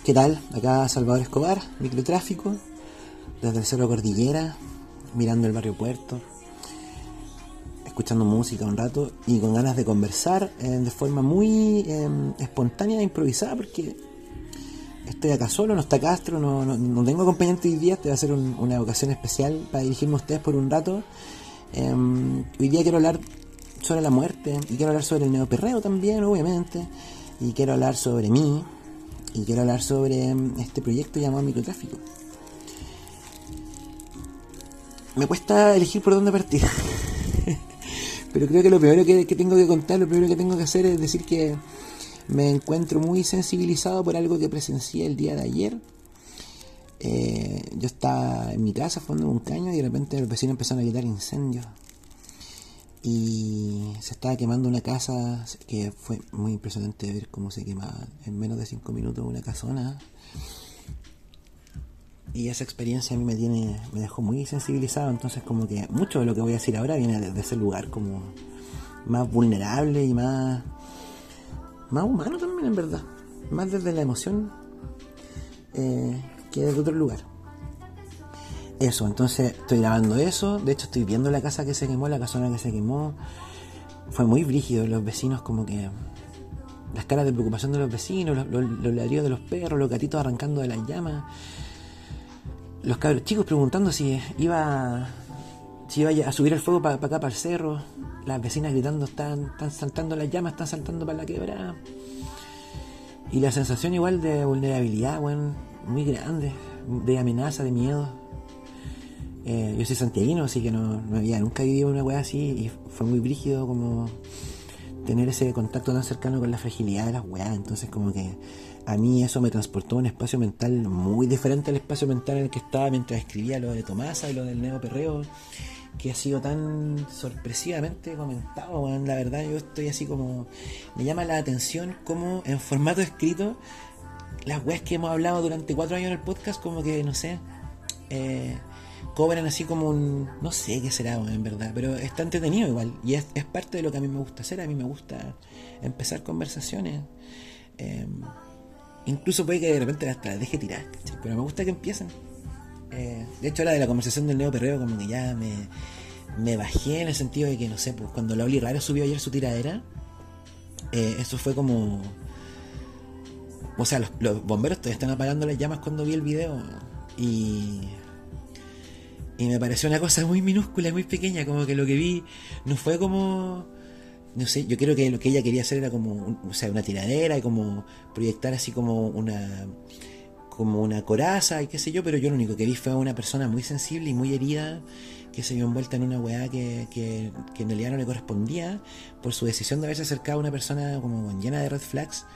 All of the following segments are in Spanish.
¿Qué tal? Acá Salvador Escobar, microtráfico, desde el Cerro Cordillera, mirando el barrio Puerto, escuchando música un rato y con ganas de conversar de forma muy espontánea e improvisada, porque estoy acá solo, no está Castro, no tengo acompañante hoy día. Te voy a hacer una ocasión especial para dirigirme a ustedes por un rato. Hoy día quiero hablar sobre la muerte y quiero hablar sobre el neoperreo también, obviamente, y quiero hablar sobre mí. Y quiero hablar sobre este proyecto llamado microtráfico. Me cuesta elegir por dónde partir. Pero creo que lo primero que tengo que contar, lo primero que tengo que hacer es decir que me encuentro muy sensibilizado por algo que presencié el día de ayer. Yo estaba en mi casa fumando un caño y de repente los vecinos empezaron a gritar incendios. Y se estaba quemando una casa que fue muy impresionante ver cómo se quemaba en menos de 5 minutos una casona. Y esa experiencia a mí me dejó muy sensibilizado. Entonces como que mucho de lo que voy a decir ahora viene desde ese lugar como más vulnerable y más humano también, en verdad. Más desde la emoción que desde otro lugar. Eso, entonces estoy grabando eso. De hecho estoy viendo la casa que se quemó, la casona que se quemó. Fue muy brígido. Los vecinos como que... las caras de preocupación de los vecinos, los ladridos de los perros, los gatitos arrancando de las llamas, los cabros chicos preguntando si iba a subir el fuego para acá, para el cerro. Las vecinas gritando, están saltando las llamas, están saltando para la quebrada. Y la sensación igual de vulnerabilidad, bueno, muy grande, de amenaza, de miedo. Yo soy santiaguino, así que no había nunca vivido una weá así, y fue muy brígido como tener ese contacto tan cercano con la fragilidad de las weas. Entonces como que a mí eso me transportó a un espacio mental muy diferente al espacio mental en el que estaba mientras escribía lo de Tomasa y lo del neoperreo, que ha sido tan sorpresivamente comentado, weón. La verdad yo estoy así como... me llama la atención como en formato escrito las weas que hemos hablado durante 4 años en el podcast como que, no sé, cobran así como un... no sé qué será, en verdad, pero está entretenido igual, y es parte de lo que a mí me gusta hacer. A mí me gusta empezar conversaciones, incluso puede que de repente hasta las deje tirar, ¿cachai? Pero me gusta que empiecen. De hecho, la de la conversación del neoperreo como que ya me bajé, en el sentido de que, no sé, pues cuando la Oli Raro subió ayer su tiradera, eso fue como... o sea, los bomberos todavía están apagando las llamas cuando vi el video, y me pareció una cosa muy minúscula, muy pequeña, como que lo que vi no fue como... no sé, yo creo que lo que ella quería hacer era como una tiradera y como proyectar así como una coraza y qué sé yo, pero yo lo único que vi fue a una persona muy sensible y muy herida que se vio envuelta en una weá que en realidad no le correspondía por su decisión de haberse acercado a una persona como llena de red flags,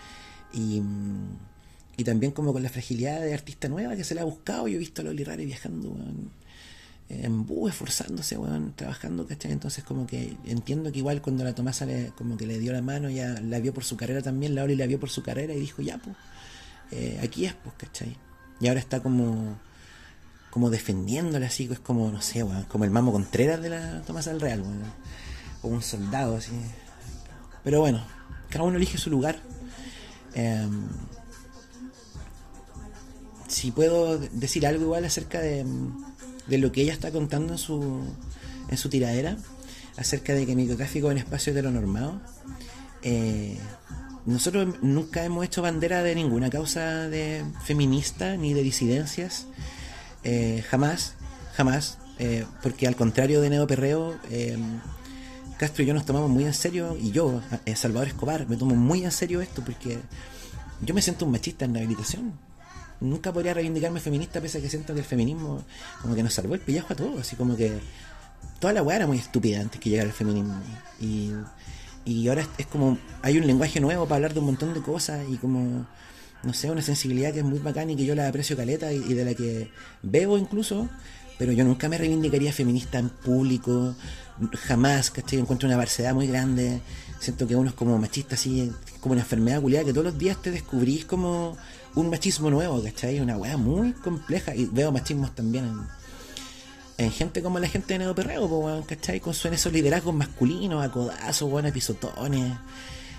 y también como con la fragilidad de artista nueva que se la ha buscado. Yo he visto a Loli Rare viajando, weón, en bus, esforzándose, weón, trabajando, ¿cachai? Entonces como que entiendo que igual cuando la Tomasa como que le dio la mano, ya la vio por su carrera también, la Oli la vio por su carrera y dijo, ya, pues, aquí es, pues, ¿cachai? Y ahora está como defendiéndole así, es como, no sé, weón, como el Mamo Contreras de la Tomasa del Real, weón, o un soldado así. Pero bueno, cada uno elige su lugar. Si puedo decir algo igual acerca de lo que ella está contando en su tiradera, acerca de que microtráfico es un espacio heteronormado. Nosotros nunca hemos hecho bandera de ninguna causa de feminista ni de disidencias, jamás, porque al contrario de neoperreo, Castro y yo nos tomamos muy en serio, y yo, Salvador Escobar, me tomo muy en serio esto, porque yo me siento un machista en rehabilitación. Nunca podría reivindicarme feminista, pese a que siento que el feminismo como que nos salvó el pellejo a todos, así como que toda la weá era muy estúpida antes que llegara el feminismo, y ahora es como hay un lenguaje nuevo para hablar de un montón de cosas, y como, no sé, una sensibilidad que es muy bacana y que yo la aprecio caleta, y de la que bebo incluso, pero yo nunca me reivindicaría feminista en público, jamás, ¿cachai? Encuentro una barbaridad muy grande. Siento que uno es como machista, así, como una enfermedad culiada, que todos los días te descubrís como un machismo nuevo, ¿cachai? Una weá muy compleja, y veo machismos también en gente como la gente de neoperreo, ¿cachai? Con esos liderazgos masculinos, a codazos, weón, a pisotones,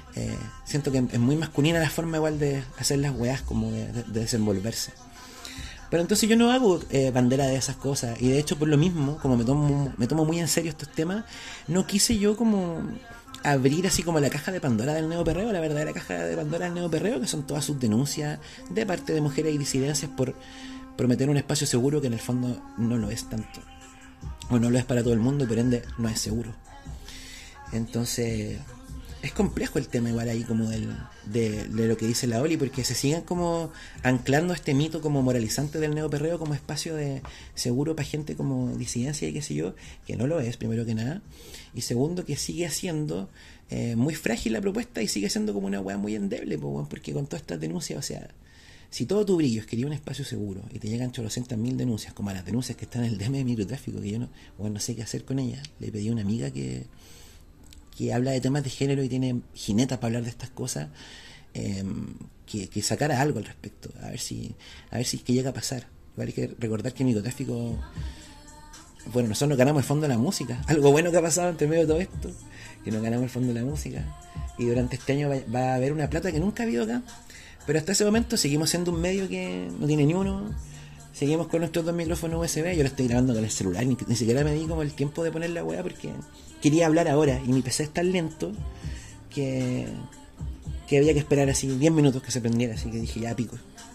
Siento que es muy masculina la forma igual de hacer las weas, como de desenvolverse. Pero entonces yo no hago bandera de esas cosas. Y de hecho, por lo mismo, como me tomo muy en serio estos temas, no quise yo como abrir así como la caja de Pandora del neoperreo, la verdadera caja de Pandora del neoperreo, que son todas sus denuncias de parte de mujeres y disidencias por prometer un espacio seguro que en el fondo no lo es tanto. O no lo es para todo el mundo y por ende no es seguro. Entonces es complejo el tema igual ahí como de lo que dice la Oli, porque se siguen como anclando este mito como moralizante del neoperreo como espacio de seguro para gente como disidencia y qué sé yo, que no lo es, primero que nada, y segundo que sigue siendo muy frágil la propuesta y sigue siendo como una weá muy endeble, porque con todas estas denuncias, o sea, si todo tu brillo es querer un espacio seguro y te llegan 800.000 denuncias, como las denuncias que están en el DM de microtráfico, que yo no sé qué hacer con ellas, le pedí a una amiga que habla de temas de género y tiene jinetas para hablar de estas cosas, que sacara algo al respecto, a ver si es que llega a pasar. Igual hay que recordar que el microtráfico, bueno, nosotros nos ganamos el fondo de la música, algo bueno que ha pasado entre medio de todo esto, que nos ganamos el fondo de la música, y durante este año va a haber una plata que nunca ha habido acá, pero hasta ese momento seguimos siendo un medio que no tiene ni uno. Seguimos con nuestros 2 micrófonos USB. Yo lo estoy grabando con el celular, ni siquiera me di como el tiempo de poner la weá porque quería hablar ahora y mi PC es tan lento que había que esperar así 10 minutos que se prendiera, así que dije ya pico.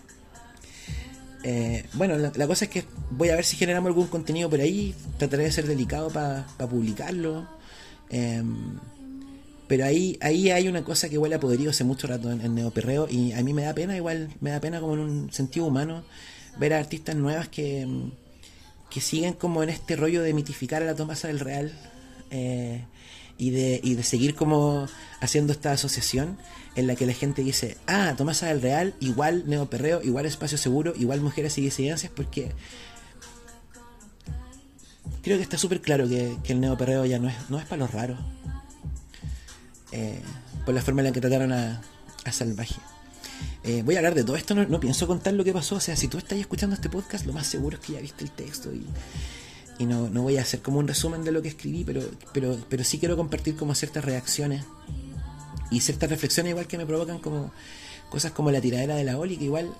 Bueno, la cosa es que voy a ver si generamos algún contenido por ahí, trataré de ser delicado para publicarlo, pero ahí hay una cosa que huele a podrido hace mucho rato en neoperreo y a mí me da pena, igual me da pena como en un sentido humano ver a artistas nuevas que siguen como en este rollo de mitificar a la Tomasa del Real, y de seguir como haciendo esta asociación en la que la gente dice, Tomasa del Real igual neoperreo, igual espacio seguro, igual mujeres y disidencias, porque creo que está súper claro que el neoperreo ya no es para los raros, por la forma en la que trataron a Salvaje. Voy a hablar de todo esto, no pienso contar lo que pasó, o sea, si tú estás escuchando este podcast, lo más seguro es que ya viste el texto y no voy a hacer como un resumen de lo que escribí, pero sí quiero compartir como ciertas reacciones y ciertas reflexiones igual que me provocan como cosas como la tiradera de la Oli, que igual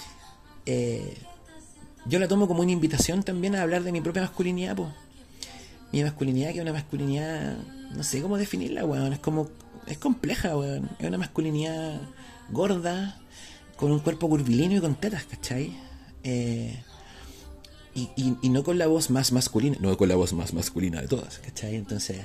yo la tomo como una invitación también a hablar de mi propia masculinidad, po. Mi masculinidad, que es una masculinidad, no sé cómo definirla, weón, es compleja, weón, es una masculinidad gorda, con un cuerpo curvilíneo y con tetas, ¿cachai? Y no con la voz más masculina, no con la voz más masculina de todas, ¿cachai? Entonces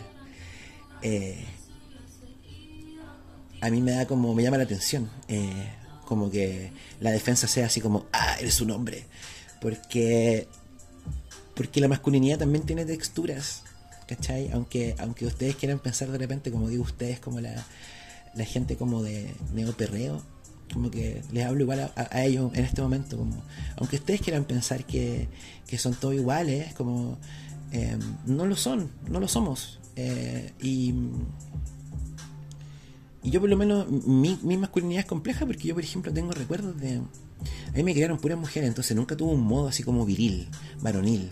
a mí me llama la atención, como que la defensa sea así como, eres un hombre, porque la masculinidad también tiene texturas, ¿cachai? Aunque ustedes quieran pensar de repente, como digo ustedes, como la gente como de neoperreo, como que les hablo igual a ellos en este momento, como aunque ustedes quieran pensar que son todos iguales, como no lo somos, y yo por lo menos mi masculinidad es compleja porque yo por ejemplo tengo recuerdos de, a mí me criaron puras mujeres, entonces nunca tuve un modo así como viril, varonil,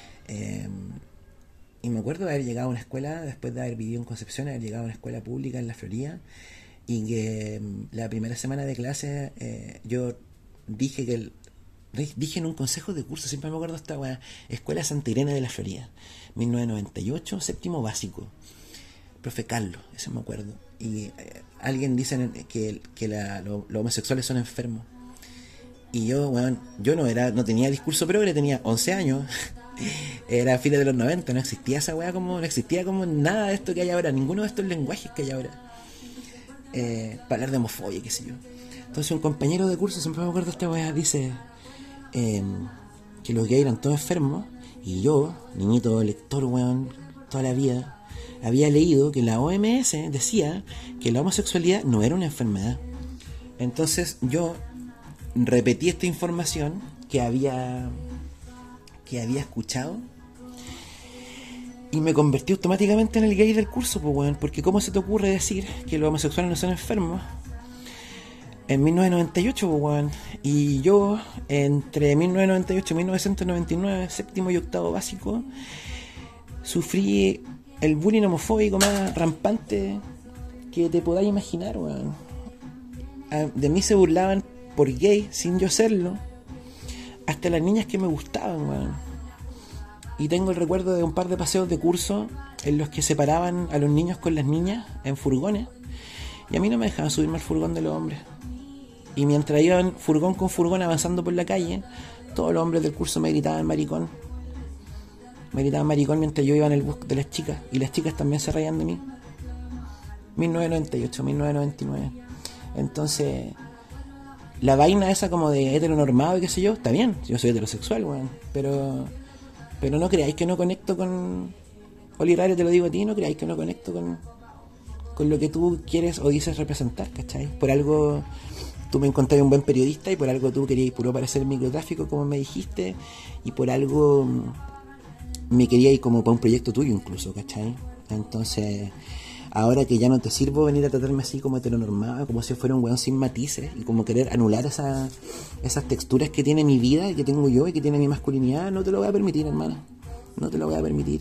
y me acuerdo de haber llegado a una escuela, después de haber vivido en Concepción, haber llegado a una escuela pública en la Florida, y que la primera semana de clase yo dije en un consejo de curso, siempre me acuerdo de esta weá, Escuela Santa Irene de la Florida, 1998, séptimo básico, profe Carlos, eso me acuerdo, y alguien dice que los homosexuales son enfermos, y yo, weón, yo no tenía discurso progre, tenía 11 años, era fines de los 90, no existía esa weá, no existía como nada de esto que hay ahora, ninguno de estos lenguajes que hay ahora, para hablar de homofobia, qué sé yo. Entonces un compañero de curso, siempre me acuerdo de esta weá, dice que los gays eran todos enfermos, y yo, niñito lector, weón, toda la vida, había leído que la OMS decía que la homosexualidad no era una enfermedad. Entonces yo repetí esta información que había escuchado y me convertí automáticamente en el gay del curso, pues, weón, porque ¿cómo se te ocurre decir que los homosexuales no son enfermos? En 1998, pues, weón, y yo entre 1998 y 1999, séptimo y octavo básico, sufrí el bullying homofóbico más rampante que te podáis imaginar, weón. De mí se burlaban por gay, sin yo serlo, hasta las niñas que me gustaban, weón. Y tengo el recuerdo de un par de paseos de curso en los que separaban a los niños con las niñas en furgones, y a mí no me dejaban subirme al furgón de los hombres. Y mientras iban furgón con furgón avanzando por la calle, todos los hombres del curso me gritaban maricón. Me gritaban maricón mientras yo iba en el bus de las chicas. Y las chicas también se reían de mí. 1998, 1999. Entonces, la vaina esa como de heteronormado y qué sé yo, está bien. Yo soy heterosexual, weón. Pero no creáis que no conecto con... Oli Rario, te lo digo a ti, no creáis que no conecto con lo que tú quieres o dices representar, ¿cachai? Por algo... Tú me encontraste un buen periodista y por algo tú querías puro parecer microtráfico, como me dijiste, y por algo me quería ir como para un proyecto tuyo incluso, ¿cachai? Entonces, ahora que ya no te sirvo venir a tratarme así como heteronormado, como si fuera un weón sin matices, y como querer anular esas texturas que tiene mi vida, y que tengo yo, y que tiene mi masculinidad, no te lo voy a permitir, hermana. No te lo voy a permitir.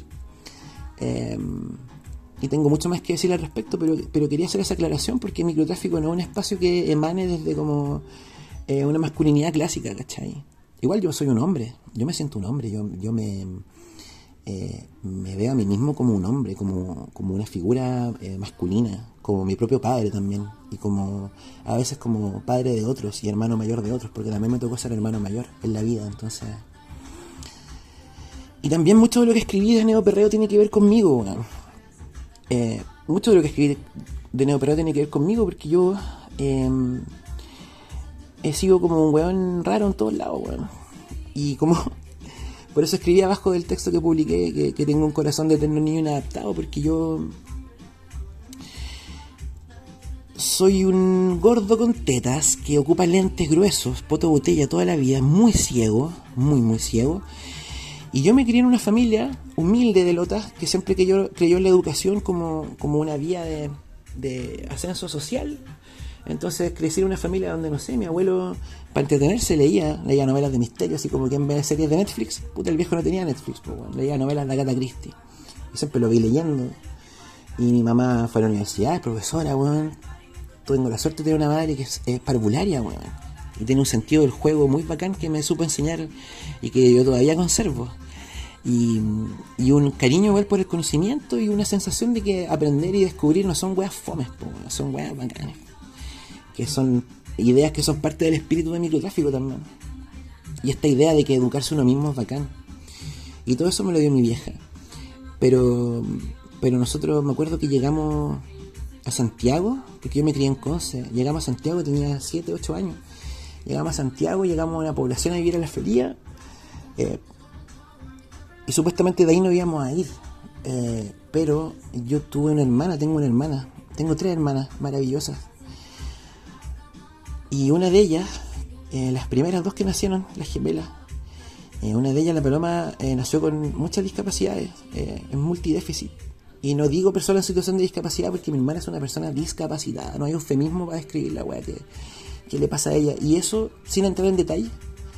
Y tengo mucho más que decir al respecto, pero quería hacer esa aclaración porque el microtráfico no es un espacio que emane desde como una masculinidad clásica, ¿cachai? Igual yo soy un hombre, yo me siento un hombre, yo me veo a mí mismo como un hombre, como una figura masculina, como mi propio padre también, y como a veces como padre de otros y hermano mayor de otros, porque también me tocó ser hermano mayor en la vida, entonces... Y también mucho de lo que escribí de neoperreo tiene que ver conmigo, ¿no? Mucho de lo que escribí de neoperreo tiene que ver conmigo porque yo he sido como un weón raro en todos lados, weón. Y como por eso escribí abajo del texto que publiqué que tengo un corazón de eterno niño inadaptado, porque yo soy un gordo con tetas que ocupa lentes gruesos, poto botella toda la vida, muy ciego, muy ciego. Y yo me crié en una familia humilde de lotas que siempre creyó en la educación como una vía de ascenso social. Entonces crecí en una familia donde, no sé, mi abuelo, para entretenerse, leía novelas de misterio, así como que en vez de series de Netflix, puta, el viejo no tenía Netflix, pues, bueno, leía novelas de Agatha Christie. Y siempre lo vi leyendo. Y mi mamá fue a la universidad, es profesora, weón. Tengo la suerte de tener una madre que es parvularia, weón. Y tiene un sentido del juego muy bacán que me supo enseñar y que yo todavía conservo. Y un cariño igual por el conocimiento y una sensación de que aprender y descubrir no son weas fomes, son weas bacanas. Que son ideas que son parte del espíritu de microtráfico también. Y esta idea de que educarse uno mismo es bacán. Y todo eso me lo dio mi vieja. Pero nosotros, me acuerdo que llegamos a Santiago, porque yo me crié en Conce. Llegamos a Santiago, tenía 7, 8 años. Llegamos a Santiago, llegamos a una población a vivir a la Florida. Y supuestamente de ahí no íbamos a ir. Pero yo tuve una hermana, tengo 3 hermanas maravillosas. Y una de ellas, las primeras 2 que nacieron, las gemelas, una de ellas, la Paloma, nació con muchas discapacidades, en multidéficit. Y no digo persona en situación de discapacidad porque mi hermana es una persona discapacitada, no hay eufemismo para describir la weá que le pasa a ella. Y eso, sin entrar en detalle,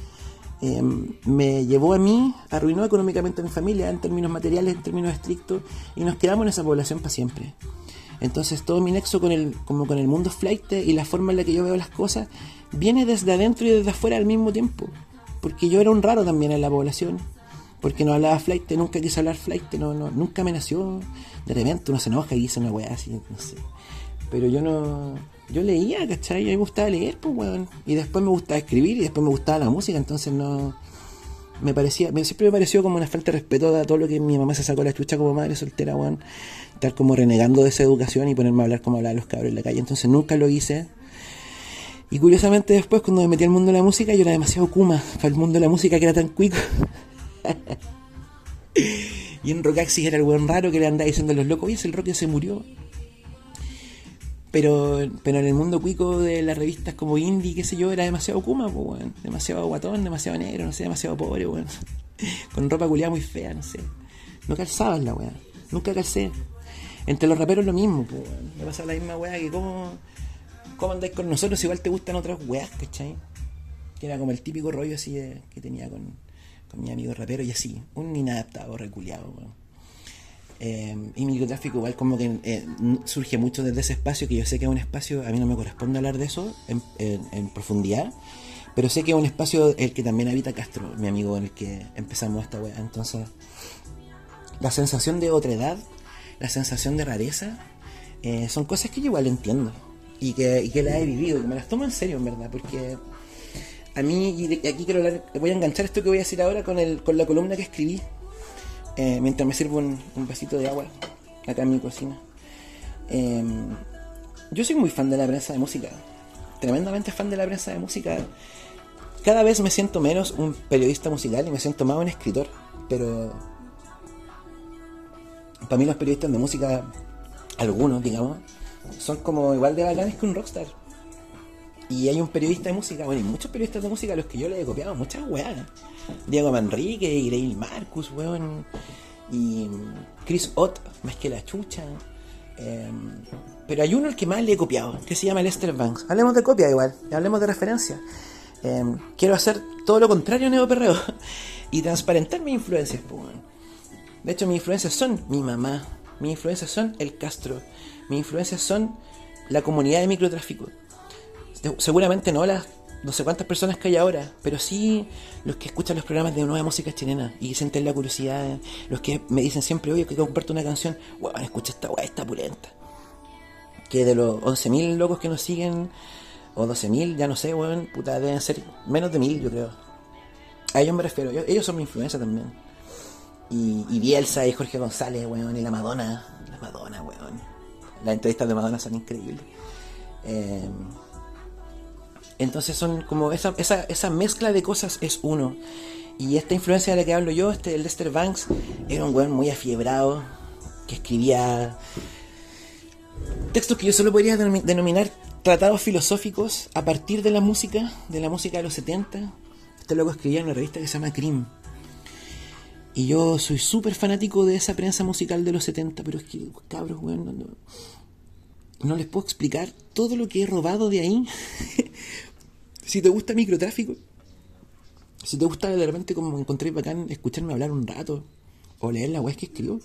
me llevó a mí, arruinó económicamente a mi familia en términos materiales, en términos estrictos, y nos quedamos en esa población para siempre. Entonces todo mi nexo con el mundo flight y la forma en la que yo veo las cosas viene desde adentro y desde afuera al mismo tiempo, porque yo era un raro también en la población, porque no hablaba flight, nunca quise hablar flight, nunca me nació. De repente uno se enoja y dice una weá así, no sé, pero yo leía, ¿cachai? A mí me gustaba leer, pues, weón. Y después me gustaba escribir y después me gustaba la música, entonces siempre me pareció como una falta de respeto a todo lo que mi mamá se sacó la chucha como madre soltera, weón. Estar como renegando de esa educación y ponerme a hablar como hablaban los cabros en la calle, entonces nunca lo hice. Y curiosamente después, cuando me metí al mundo de la música, yo era demasiado kuma para el mundo de la música que era tan cuico. Y en Rockaxis era el weón raro que le andaba diciendo a los locos, oye, el rock ya se murió. Pero en el mundo cuico de las revistas como indie, qué sé yo, era demasiado kuma, pues, weón. Demasiado guatón, demasiado negro, no sé, demasiado pobre, weón. Con ropa culiada muy fea, no sé. No calzabas la weá. Nunca calcé. Entre los raperos lo mismo, pues, weón. Me pasa la misma weá que cómo andáis con nosotros, igual te gustan otras weás, ¿cachai? Que era como el típico rollo así que tenía con mi amigo rapero y así. Un inadaptado, reculiado, weón. Y microtráfico igual como que surge mucho desde ese espacio, que yo sé que es un espacio, a mí no me corresponde hablar de eso en profundidad, pero sé que es un espacio el que también habita Castro, mi amigo, en el que empezamos esta weá. Entonces, la sensación de otredad, la sensación de rareza, son cosas que yo igual entiendo y que las he vivido, que me las tomo en serio, en verdad, porque a mí, y aquí quiero hablar, voy a enganchar esto que voy a decir ahora con la columna que escribí, mientras me sirvo un vasito de agua acá en mi cocina. Yo soy muy fan de la prensa de música, tremendamente fan de la prensa de música. Cada vez me siento menos un periodista musical y me siento más un escritor, pero para mí los periodistas de música, algunos digamos, son como igual de bacanes que un rockstar. Y hay un periodista de música, bueno, y muchos periodistas de música a los que yo le he copiado muchas weas. Diego Manrique, y Grail Marcus, weón, y Chris Ott, más que la chucha. Pero hay uno al que más le he copiado, que se llama Lester Bangs. Hablemos de copia igual, hablemos de referencia. Quiero hacer todo lo contrario a Neo Perreo y transparentar mis influencias, pues, weón. De hecho, mis influencias son mi mamá, mis influencias son el Castro, mis influencias son la comunidad de microtráfico. Seguramente no las no sé cuántas personas que hay ahora, pero sí los que escuchan los programas de nueva música chilena y sienten la curiosidad, los que me dicen siempre, oye, que comparto una canción, weón, escucha esta weá, está pulenta. Que de los 11.000 locos que nos siguen, o 12.000, ya no sé, weón, puta, deben ser menos de 1.000, yo creo. A ellos me refiero, ellos son mi influencia también. Y Bielsa y Jorge González, weón, y la Madonna, weón. Las entrevistas de Madonna son increíbles. Entonces son como esa mezcla de cosas es uno. Y esta influencia de la que hablo yo, el Lester Bangs, era un weón muy afiebrado, que escribía textos que yo solo podría denominar tratados filosóficos a partir de la música de los 70. Este loco escribía en una revista que se llama Cream. Y yo soy súper fanático de esa prensa musical de los 70, pero es que, cabros, weón, no les puedo explicar todo lo que he robado de ahí. Si te gusta microtráfico, si te gusta de repente como encontré bacán escucharme hablar un rato, o leer la web que escribo,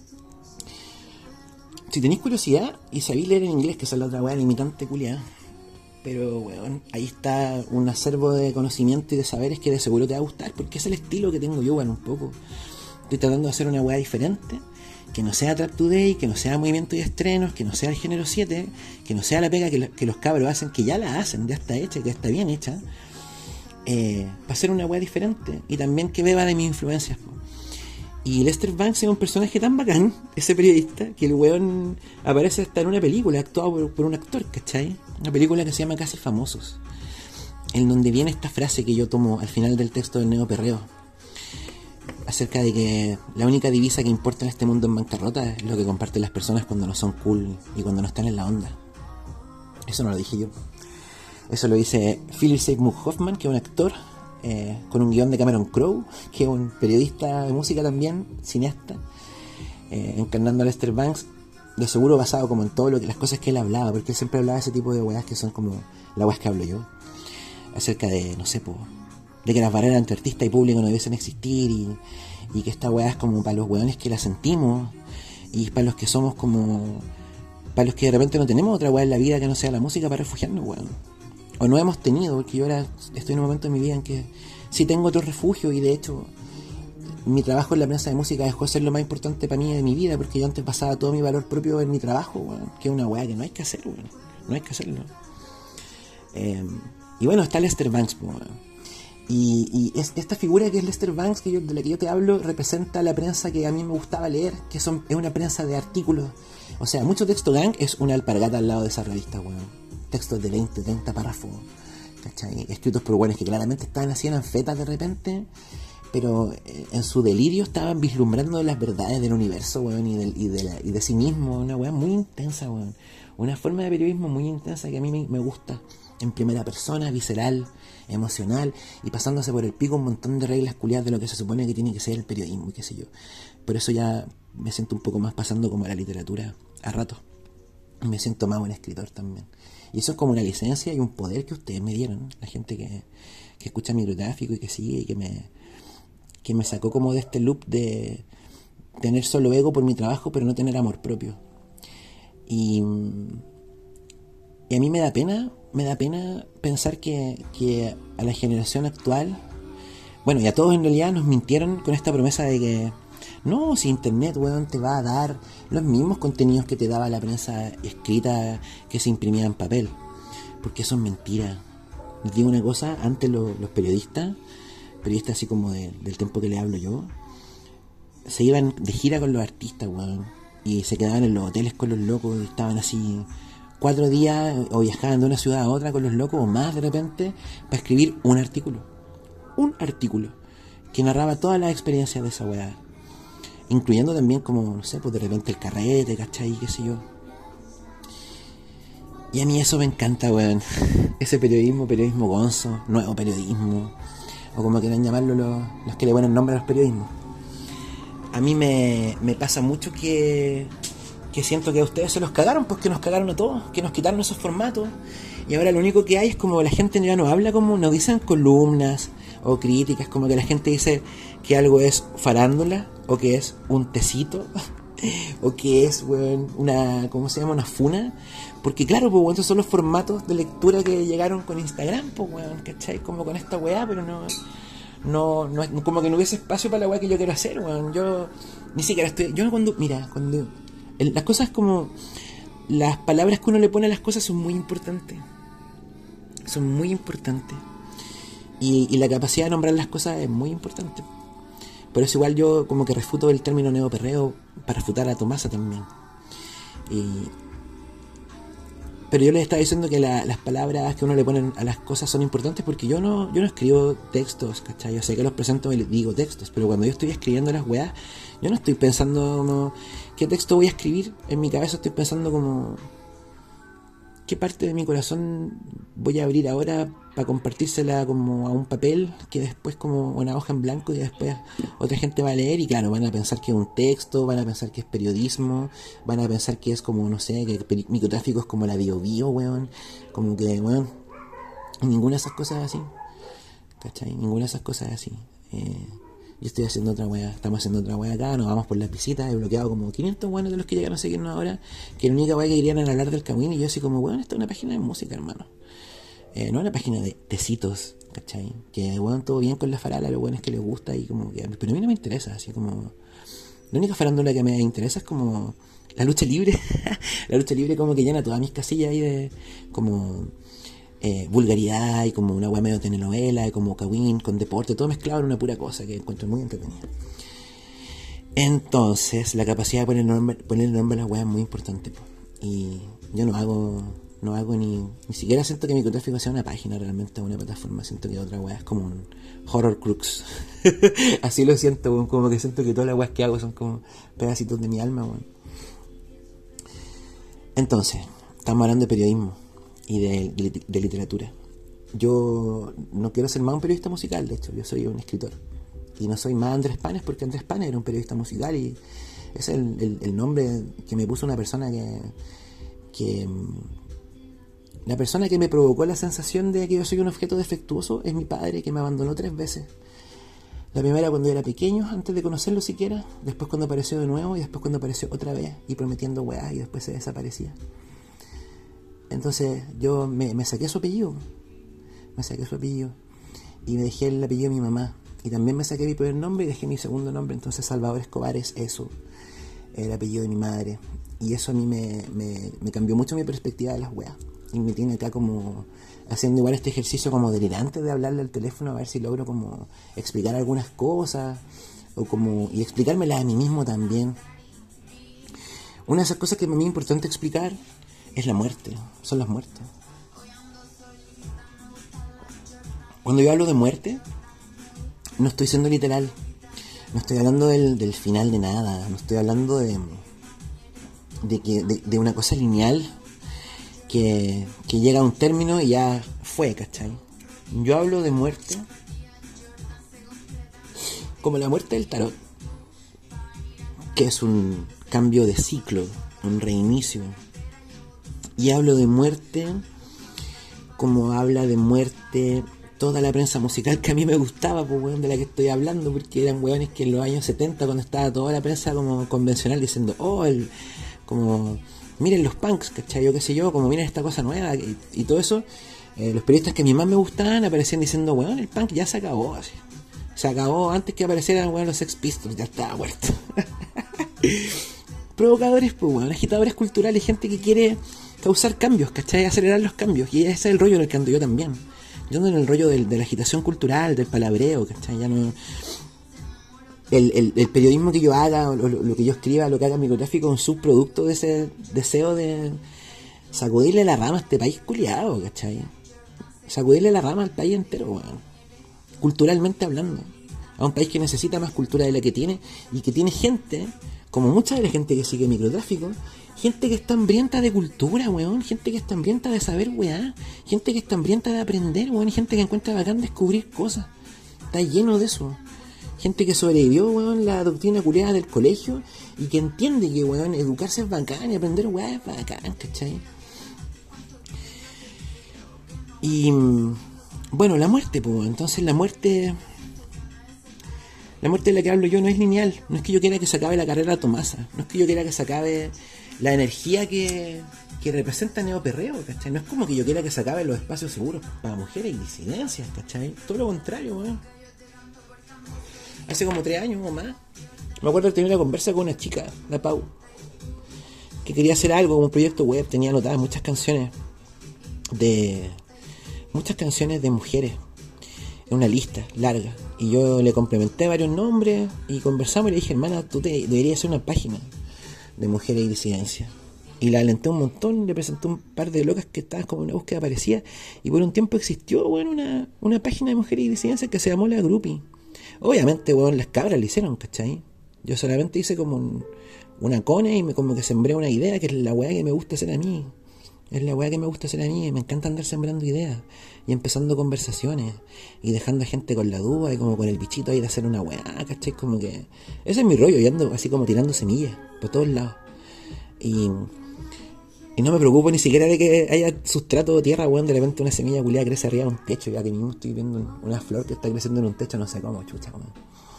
si tenéis curiosidad y sabéis leer en inglés, que esa es la otra weá limitante culiada, pero weón, ahí está un acervo de conocimiento y de saberes que de seguro te va a gustar, porque es el estilo que tengo yo, weón, un poco. Estoy tratando de hacer una weá diferente, que no sea Trap Today, que no sea Movimiento y Estrenos, que no sea el Género 7, que no sea la pega que los cabros hacen, que ya la hacen, ya está hecha, que está bien hecha, para hacer una weá diferente, y también que beba de mis influencias, po. Y Lester Bangs es un personaje tan bacán, ese periodista, que el weón aparece hasta en una película actuado por un actor, ¿cachai? Una película que se llama Casi Famosos, en donde viene esta frase que yo tomo al final del texto del Neo Perreo, acerca de que la única divisa que importa en este mundo en bancarrota es lo que comparten las personas cuando no son cool y cuando no están en la onda. Eso no lo dije yo. Eso lo dice Philip Seymour Hoffman, que es un actor, con un guión de Cameron Crowe, que es un periodista de música también, cineasta, encarnando a Lester Bangs, de seguro basado como en todo lo que las cosas que él hablaba, porque él siempre hablaba de ese tipo de weas que son como las weas que hablo yo, acerca de, no sé, de que las barreras entre artista y público no debiesen existir, y que esta wea es como para los weones que la sentimos, y para los que somos como, para los que de repente no tenemos otra wea en la vida que no sea la música para refugiarnos, weón. O no hemos tenido, porque yo ahora estoy en un momento de mi vida en que sí tengo otro refugio, y de hecho mi trabajo en la prensa de música dejó de ser lo más importante para mí de mi vida, porque yo antes basaba todo mi valor propio en mi trabajo, weón, que es una weá que no hay que hacer, weón, no hay que hacerlo. Y bueno, está Lester Bangs, weón. Y esta figura que es Lester Bangs, de la que yo te hablo, representa la prensa que a mí me gustaba leer, que es una prensa de artículos. O sea, mucho texto gang es una alpargata al lado de esa revista, weón. Textos de 20, 30 párrafos, ¿cachai? Escritos por weones que claramente estaban así en anfetas de repente, pero en su delirio estaban vislumbrando las verdades del universo, weón, y de sí mismo. Una weá muy intensa, weón. Una forma de periodismo muy intensa que a mí me gusta. En primera persona, visceral, emocional, y pasándose por el pico un montón de reglas culiadas de lo que se supone que tiene que ser el periodismo y qué sé yo. Por eso ya me siento un poco más pasando como a la literatura a ratos. Y me siento más buen escritor también. Y eso es como una licencia y un poder que ustedes me dieron, la gente que escucha microtráfico y que sigue y que me sacó como de este loop de tener solo ego por mi trabajo, pero no tener amor propio. Y a mí me da pena pensar que a la generación actual, bueno, y a todos en realidad nos mintieron con esta promesa de que no, si internet, weón, te va a dar los mismos contenidos que te daba la prensa escrita que se imprimía en papel. Porque eso es mentira. Les digo una cosa, antes los periodistas así como del tiempo que le hablo yo, se iban de gira con los artistas, weón, y se quedaban en los hoteles con los locos, y estaban así 4 días, o viajaban de una ciudad a otra con los locos, o más de repente, para escribir un artículo que narraba todas las experiencias de esa weá, incluyendo también como, no sé, pues de repente el carrete, ¿cachai? Qué sé yo. Y a mí eso me encanta, weón. Ese periodismo gonzo, nuevo periodismo, o como quieran llamarlo los que le ponen nombre a los periodismos. A mí me pasa mucho que siento que a ustedes se los cagaron, pues que nos cagaron a todos, que nos quitaron esos formatos. Y ahora lo único que hay es como la gente ya no habla, como no dicen columnas o críticas, como que la gente dice que algo es farándula, o que es un tecito, o que es, weón, una, ¿cómo se llama? Una funa. Porque claro, pues, weón, esos son los formatos de lectura que llegaron con Instagram, pues, weón, ¿cachai? Como con esta weá, pero no como que no hubiese espacio para la weá que yo quiero hacer, weón. Yo ni siquiera estoy, cuando las cosas, como las palabras que uno le pone a las cosas son muy importantes, y la capacidad de nombrar las cosas es muy importante. Por eso igual yo como que refuto el término neoperreo para refutar a Tomasa también. Pero yo les estaba diciendo que las palabras que uno le pone a las cosas son importantes, porque yo no escribo textos, ¿cachai? Yo sé que los presento y les digo textos, pero cuando yo estoy escribiendo las weas, yo no estoy pensando como, ¿qué texto voy a escribir? En mi cabeza estoy pensando como, ¿qué parte de mi corazón voy a abrir ahora para compartírsela como a un papel, que después como una hoja en blanco, y después otra gente va a leer? Y claro, van a pensar que es un texto, van a pensar que es periodismo, van a pensar que es como, no sé, que microtráfico es como la Bio Bio, weón. Como que, weón, ninguna de esas cosas es así, ¿cachai? Ninguna de esas cosas es así. Yo estoy haciendo otra wea, estamos haciendo otra wea acá, nos vamos por las visitas, he bloqueado como 500 weones de los que llegaron a seguirnos ahora, que la única wea que querían era hablar del Kawin, y yo así como, weón, esta es una página de música, hermano. No una página de tecitos, ¿cachai? Que, weón, todo bien con la farándula, lo bueno es que les gusta, y como que, pero a mí no me interesa, así como, la única farándula que me interesa es como la lucha libre. La lucha libre como que llena todas mis casillas ahí de, como, vulgaridad, y como una wea medio telenovela, y como Kawin con deporte, todo mezclado en una pura cosa que encuentro muy entretenida. Entonces, la capacidad de poner nombre a las weas es muy importante, po. Y yo no hago ni siquiera siento que Microtráfico sea una página realmente, una plataforma. Siento que otra wea es como un horror crux. Así lo siento, weón. Como que siento que todas las weas que hago son como pedacitos de mi alma, weón. Entonces, estamos hablando de periodismo y de literatura. Yo no quiero ser más un periodista musical, de hecho, yo soy un escritor. Y no soy más Andrés Panes, porque Andrés Panes era un periodista musical, y es el nombre que me puso una persona que la persona que me provocó la sensación de que yo soy un objeto defectuoso es mi padre, que me abandonó 3 veces. La primera cuando era pequeño, antes de conocerlo siquiera, después cuando apareció de nuevo, y después cuando apareció otra vez y prometiendo weá, y después se desaparecía. Entonces yo me saqué su apellido, y me dejé el apellido de mi mamá, y también me saqué mi primer nombre y dejé mi segundo nombre. Entonces Salvador Escobar es eso, el apellido de mi madre, y eso a mí me cambió mucho mi perspectiva de las weas, y me tiene acá como haciendo igual este ejercicio como delirante de hablarle al teléfono a ver si logro como explicar algunas cosas, y explicármelas a mí mismo también. Una de esas cosas que es muy importante explicar es la muerte, son las muertes. Cuando yo hablo de muerte, no estoy siendo literal, no estoy hablando del final de nada, no estoy hablando de una cosa lineal que llega a un término y ya fue, ¿cachai? Yo hablo de muerte como la muerte del tarot, que es un cambio de ciclo, un reinicio. Y hablo de muerte como habla de muerte toda la prensa musical que a mí me gustaba, pues weón, de la que estoy hablando, porque eran weones que en los años 70, cuando estaba toda la prensa como convencional diciendo, como, miren los punks, ¿cachai? Yo qué sé yo, como miren esta cosa nueva y todo eso, los periodistas que a mí más me gustaban aparecían diciendo, weón, el punk ya se acabó, así. Se acabó antes que aparecieran, weón, los Sex Pistols, ya estaba muerto. Provocadores, pues weón, agitadores culturales, gente que quiere causar cambios, ¿cachai? Acelerar los cambios, y ese es el rollo en el que ando yo también. Yo ando en el rollo de la agitación cultural, del palabreo, ¿cachai? Ya no... El periodismo que yo haga, lo que yo escriba, lo que haga microtráfico, es un subproducto de ese deseo de sacudirle la rama a este país culiado, ¿cachai? Sacudirle la rama al país entero, weón. Culturalmente hablando. A un país que necesita más cultura de la que tiene, y que tiene gente, como mucha de la gente que sigue microtráfico, gente que está hambrienta de cultura, weón. Gente que está hambrienta de saber, weá. Gente que está hambrienta de aprender, weón. Y gente que encuentra bacán descubrir cosas. Está lleno de eso. Gente que sobrevivió, weón, la doctrina culiada del colegio, y que entiende que, weón, educarse es bacán y aprender, weá, es bacán, ¿cachai? Y bueno, la muerte, pues. Entonces la muerte de la que hablo yo no es lineal. No es que yo quiera que se acabe la carrera Tomasa. No es que yo quiera que se acabe la energía que representa Neoperreo, ¿cachai? No es como que yo quiera que se acaben los espacios seguros para mujeres y disidencias, ¿cachai? Todo lo contrario, weón. Hace como 3 años o más, me acuerdo de tener una conversa con una chica, la Pau, que quería hacer algo como un proyecto web. Tenía anotadas muchas canciones de mujeres en una lista larga, y yo le complementé varios nombres y conversamos, y le dije, hermana, tú deberías hacer una página de mujeres y disidencias. Y la alenté un montón, le presenté un par de locas que estaban como en una búsqueda parecida, y por un tiempo existió, bueno, una página de mujeres y disidencias que se llamó La Grupi. Obviamente, weón, las cabras lo hicieron, ¿cachai? Yo solamente hice como una cone, y como que sembré una idea, que es la weá que me gusta hacer a mí. Es la weá que me gusta hacer a mí, y me encanta andar sembrando ideas y empezando conversaciones y dejando a gente con la duda y como con el bichito ahí de hacer una weá, ¿cachai? Como que ese es mi rollo, y ando así como tirando semillas por todos lados. Y no me preocupo ni siquiera de que haya sustrato de tierra, weón. De repente una semilla culiada crece arriba de un techo. Ya que mismo estoy viendo una flor que está creciendo en un techo, no sé cómo, chucha, weón.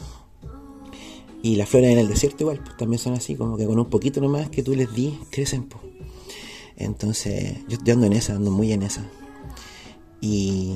Y las flores en el desierto igual, pues también son así, como que con un poquito nomás que tú les di, crecen, pues. Entonces, yo ando en esa, ando muy en esa. Y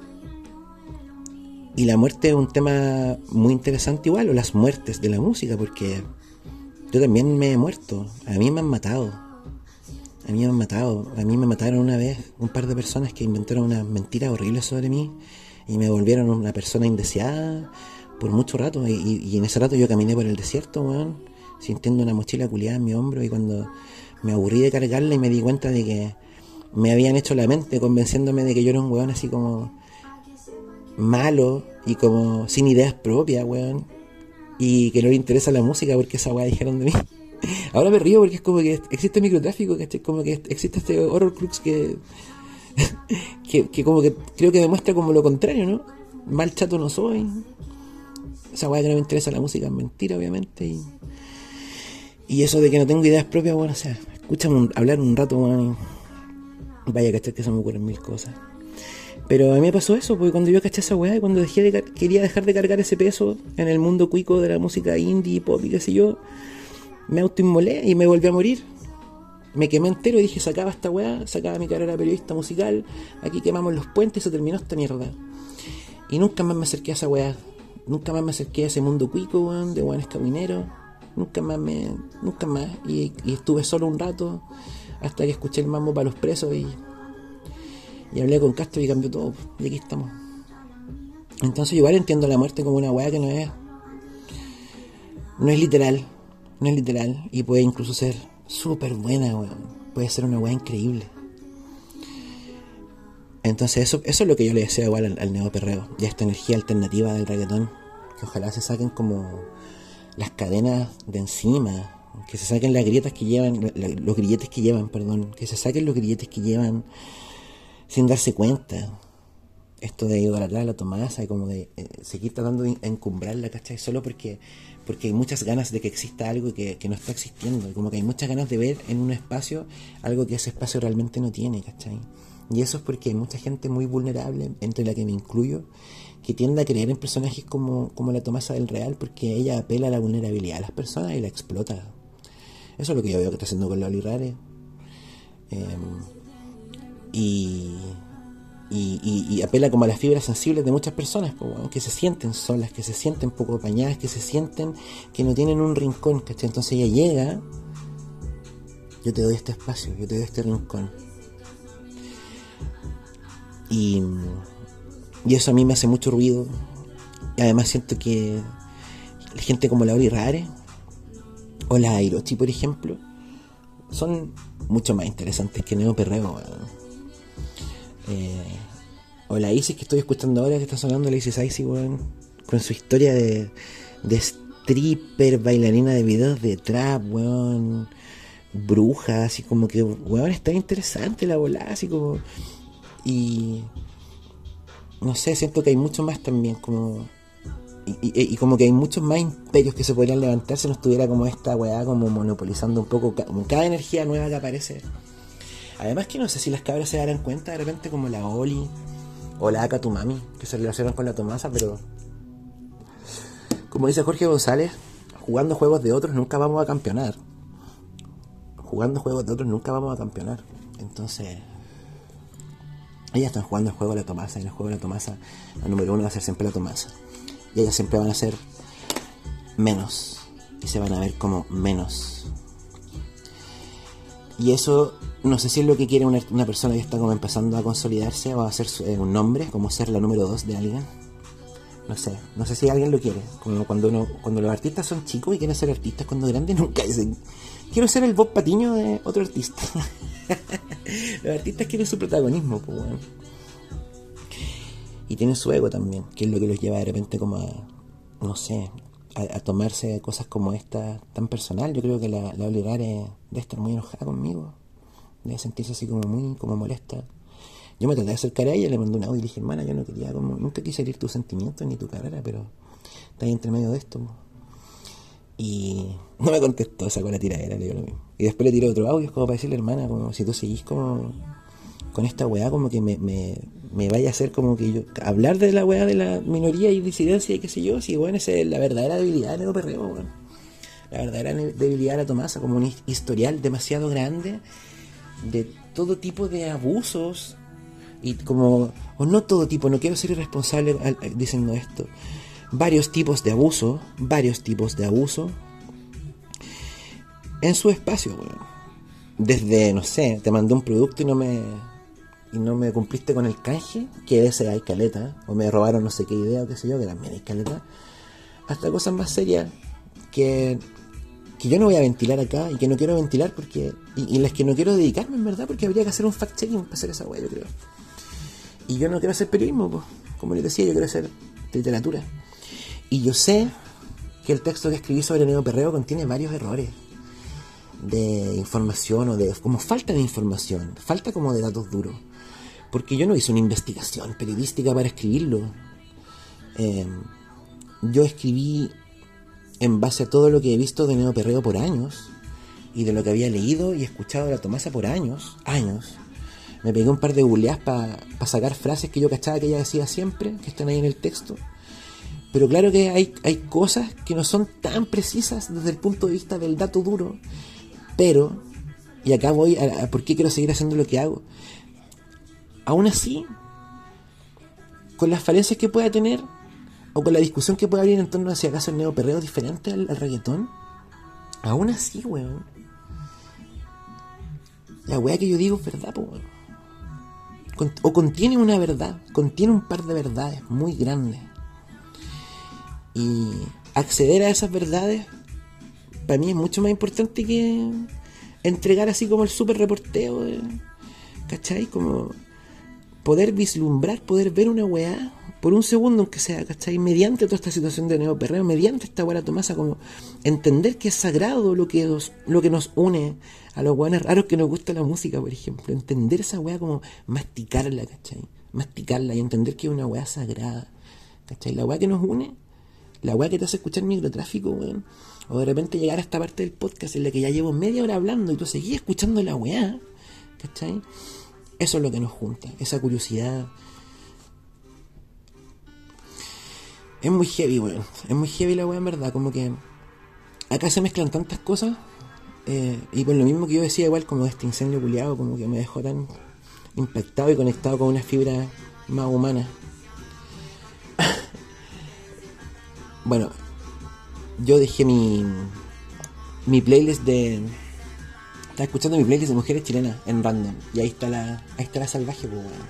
la muerte es un tema muy interesante igual, o las muertes de la música, porque yo también me he muerto. A mí me han matado. A mí me mataron una vez un par de personas que inventaron unas mentiras horribles sobre mí, y me volvieron una persona indeseada por mucho rato. Y en ese rato yo caminé por el desierto, weón, sintiendo una mochila culiada en mi hombro, y cuando me aburrí de cargarla y me di cuenta de que me habían hecho la mente convenciéndome de que yo era un weón así como malo y como sin ideas propias, weón, y que no le interesa la música porque esa weá dijeron de mí. Ahora me río porque es como que existe microtráfico, ¿cachai? Como que existe este horror crux que como que creo que demuestra como lo contrario, ¿no? Mal chato no soy. Esa weá que no me interesa la música es mentira, obviamente. Y eso de que no tengo ideas propias, bueno, o sea, escúchame hablar un rato, bueno, vaya, ¿cachai? Que se me ocurren mil cosas. Pero a mí me pasó eso, porque cuando yo caché esa weá, y cuando quería dejar de cargar ese peso en el mundo cuico de la música indie, pop y qué sé yo, me autoinmolé y me volví a morir. Me quemé entero y dije, sacaba esta weá, sacaba mi carrera de periodista musical, aquí quemamos los puentes y se terminó esta mierda. Y nunca más me acerqué a esa weá, nunca más me acerqué a ese mundo cuico, weón, de weones camineros, nunca más. Y estuve solo un rato, hasta que escuché el mambo para los presos, y hablé con Castro y cambió todo, y aquí estamos. Entonces yo igual entiendo la muerte como una weá que no es literal. No es literal, y puede incluso ser súper buena, weón. Puede ser una weá increíble. Entonces eso es lo que yo le deseo igual al neoperreo, y a esta energía alternativa del reggaetón, que ojalá se saquen como las cadenas de encima, que se saquen las grietas que llevan, los grilletes que llevan, que se saquen los grilletes que llevan sin darse cuenta. Esto de idolatrar a la Tomasa y como de seguir tratando de encumbrarla, ¿cachai? Solo porque hay muchas ganas de que exista algo que no está existiendo, y como que hay muchas ganas de ver en un espacio algo que ese espacio realmente no tiene, ¿cachai? Y eso es porque hay mucha gente muy vulnerable, entre la que me incluyo, que tiende a creer en personajes como la Tomasa del Real, porque ella apela a la vulnerabilidad de las personas y la explota. Eso es lo que yo veo que está haciendo con la Oli Rare. Y apela como a las fibras sensibles de muchas personas, que se sienten solas, que se sienten poco apañadas, que se sienten que no tienen un rincón, ¿cachai? Entonces ella llega, yo te doy este espacio, yo te doy este rincón. Y eso a mí me hace mucho ruido. Y además siento que la gente como la Oli Rare o la Hiroshi, por ejemplo, son mucho más interesantes que Neo Perreo. O la Isis que estoy escuchando ahora, que está sonando, la Isis Icy, con su historia de stripper, bailarina de videos de trap, bruja, así como que, está interesante la bola, así como. Y no sé, siento que hay mucho más también, como. Y como que hay muchos más imperios que se podrían levantar si no estuviera como esta weá como monopolizando un poco cada energía nueva que aparece. Además que no sé si las cabras se darán cuenta de repente, como la Oli o la Akatumami, que se relacionan con la Tomasa, pero como dice Jorge González, jugando juegos de otros nunca vamos a campeonar. Jugando juegos de otros nunca vamos a campeonar. Entonces, ellas están jugando el juego de la Tomasa, y en el juego de la Tomasa la número 1 va a ser siempre la Tomasa. Y ellas siempre van a ser menos, y se van a ver como menos. Y eso, no sé si es lo que quiere una persona que está como empezando a consolidarse o a hacer un nombre, como ser la número 2 de alguien. No sé si alguien lo quiere. Como cuando los artistas son chicos y quieren ser artistas cuando grandes, nunca dicen, quiero ser el Bob Patiño de otro artista. Los artistas quieren su protagonismo, pues bueno. Y tienen su ego también, que es lo que los lleva de repente como a tomarse cosas como esta tan personal. Yo creo que la Oli Rare debe estar muy enojada conmigo, debe sentirse así como muy como molesta. Yo me traté de acercar a ella, le mandé un audio y le dije, hermana, yo nunca quise herir tus sentimientos ni tu carrera, pero está ahí entre medio de esto. Y no me contestó, sacó la tiradera, le digo lo mismo. Y después le tiré otro audio, como para decirle, hermana, como si tú seguís como con esta weá, como que me vaya a hacer como que yo hablar de la weá de la minoría y disidencia y qué sé yo, si esa es la verdadera debilidad de Neo Perreo, la verdadera debilidad de la Tomasa, como un historial demasiado grande de todo tipo de abusos, y como, o no todo tipo, no quiero ser irresponsable diciendo esto, varios tipos de abuso en su espacio, desde, no sé, te mandé un producto y no me cumpliste con el canje, que ese hay caleta, o me robaron no sé qué idea o qué sé yo, que también hay caleta, hasta cosas más serias que yo no voy a ventilar acá y que no quiero ventilar porque y las que no quiero dedicarme, en verdad, porque habría que hacer un fact-checking para hacer esa weá, yo creo. Y yo no quiero hacer periodismo, pues, como les decía, yo quiero hacer literatura. Y yo sé que el texto que escribí sobre Neo Perreo contiene varios errores de información, o de como falta de información, falta como de datos duros, porque yo no hice una investigación periodística para escribirlo. Yo escribí en base a todo lo que he visto de Neo Perreo por años, y de lo que había leído y escuchado de la Tomasa por años. Me pegué un par de googleadas para sacar frases que yo cachaba que ella decía siempre, que están ahí en el texto. Pero claro que hay cosas que no son tan precisas desde el punto de vista del dato duro. Pero, y acá voy a por qué quiero seguir haciendo lo que hago. Aún así, con las falencias que pueda tener, o con la discusión que pueda abrir en torno a si acaso el Neo Perreo es diferente al reggaetón, aún así, la weá que yo digo es verdad, o contiene una verdad, contiene un par de verdades muy grandes. Y acceder a esas verdades para mí es mucho más importante que entregar así como el super reporteo, ¿cachai? Como poder vislumbrar, poder ver una weá por un segundo aunque sea, ¿cachai? Mediante toda esta situación de Neo Perreo, mediante esta weá Tomasa, como entender que es sagrado lo que nos une a los weones raros que nos gusta la música, por ejemplo. Entender esa weá, como masticarla, ¿cachai? Masticarla y entender que es una weá sagrada, ¿cachai? La weá que nos une, la weá que te hace escuchar Microtráfico, weón. O de repente llegar a esta parte del podcast en la que ya llevo media hora hablando y tú seguís escuchando la weá, ¿cachai? Eso es lo que nos junta, esa curiosidad. Es muy heavy, weón. Es muy heavy la weá, en verdad. Como que acá se mezclan tantas cosas. Y por lo mismo que yo decía, igual como este incendio culiado, como que me dejó tan impactado y conectado con una fibra más humana. Bueno, yo dejé mi playlist de... Estaba escuchando mi playlist de mujeres chilenas en random. Y ahí está la salvaje, pues, weón.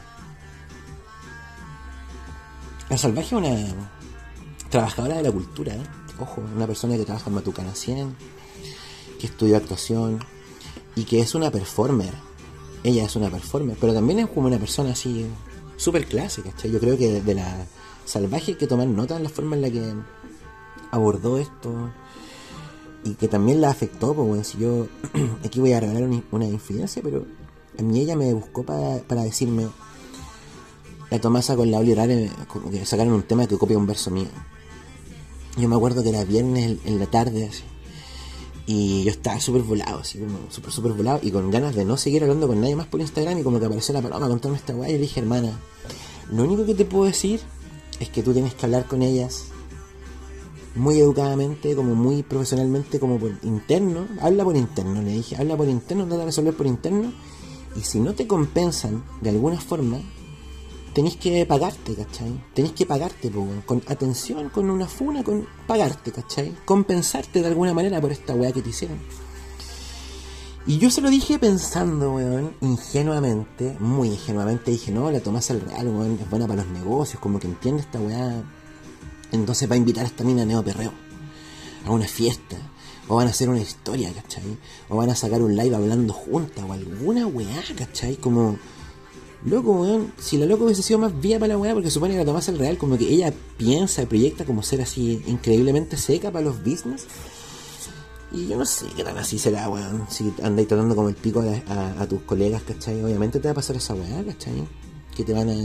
La salvaje es una trabajadora de la cultura, ¿eh? Ojo, una persona que trabaja en Matucana 100, que estudió actuación y que es una performer. Ella es una performer, pero también es como una persona así súper clásica, ¿cachai? Yo creo que de la salvaje hay que tomar nota en la forma en la que abordó esto y que también la afectó, pues bueno, si yo aquí voy a revelar una infidencia, pero a mí ella me buscó para decirme, la Tomasa con la Oli Rare como que sacaron un tema que copia un verso mío. Yo me acuerdo que era viernes en la tarde así, y yo estaba súper volado, así como súper volado y con ganas de no seguir hablando con nadie más por Instagram, y como que apareció la paloma contándome esta weá y le dije, hermana, lo único que te puedo decir es que tú tienes que hablar con ellas muy educadamente, como muy profesionalmente, como por interno. Habla por interno, le dije, habla por interno, trata de resolver por interno, y si no te compensan de alguna forma, tenés que pagarte, ¿cachai? Tenés que pagarte, po, con atención, con una funa, con pagarte, ¿cachai? Compensarte de alguna manera por esta weá que te hicieron. Y yo se lo dije pensando, weón, ingenuamente, muy ingenuamente, dije, no, la Tomasa al real, weón, es buena para los negocios, como que entiende esta weá. Entonces va a invitar a esta mina a Neo Perreo, a una fiesta, o van a hacer una historia, ¿cachai? O van a sacar un live hablando juntas, o alguna weá, ¿cachai? Como... Loco, weón, si la loco hubiese sido más vía para la weá, porque supone que la Tomasa al real, como que ella piensa y proyecta como ser así increíblemente seca para los business. Y yo no sé qué tan así será, weón. Si andáis tratando como el pico a tus colegas, ¿cachai? Obviamente te va a pasar esa weá, ¿cachai? Que te van a...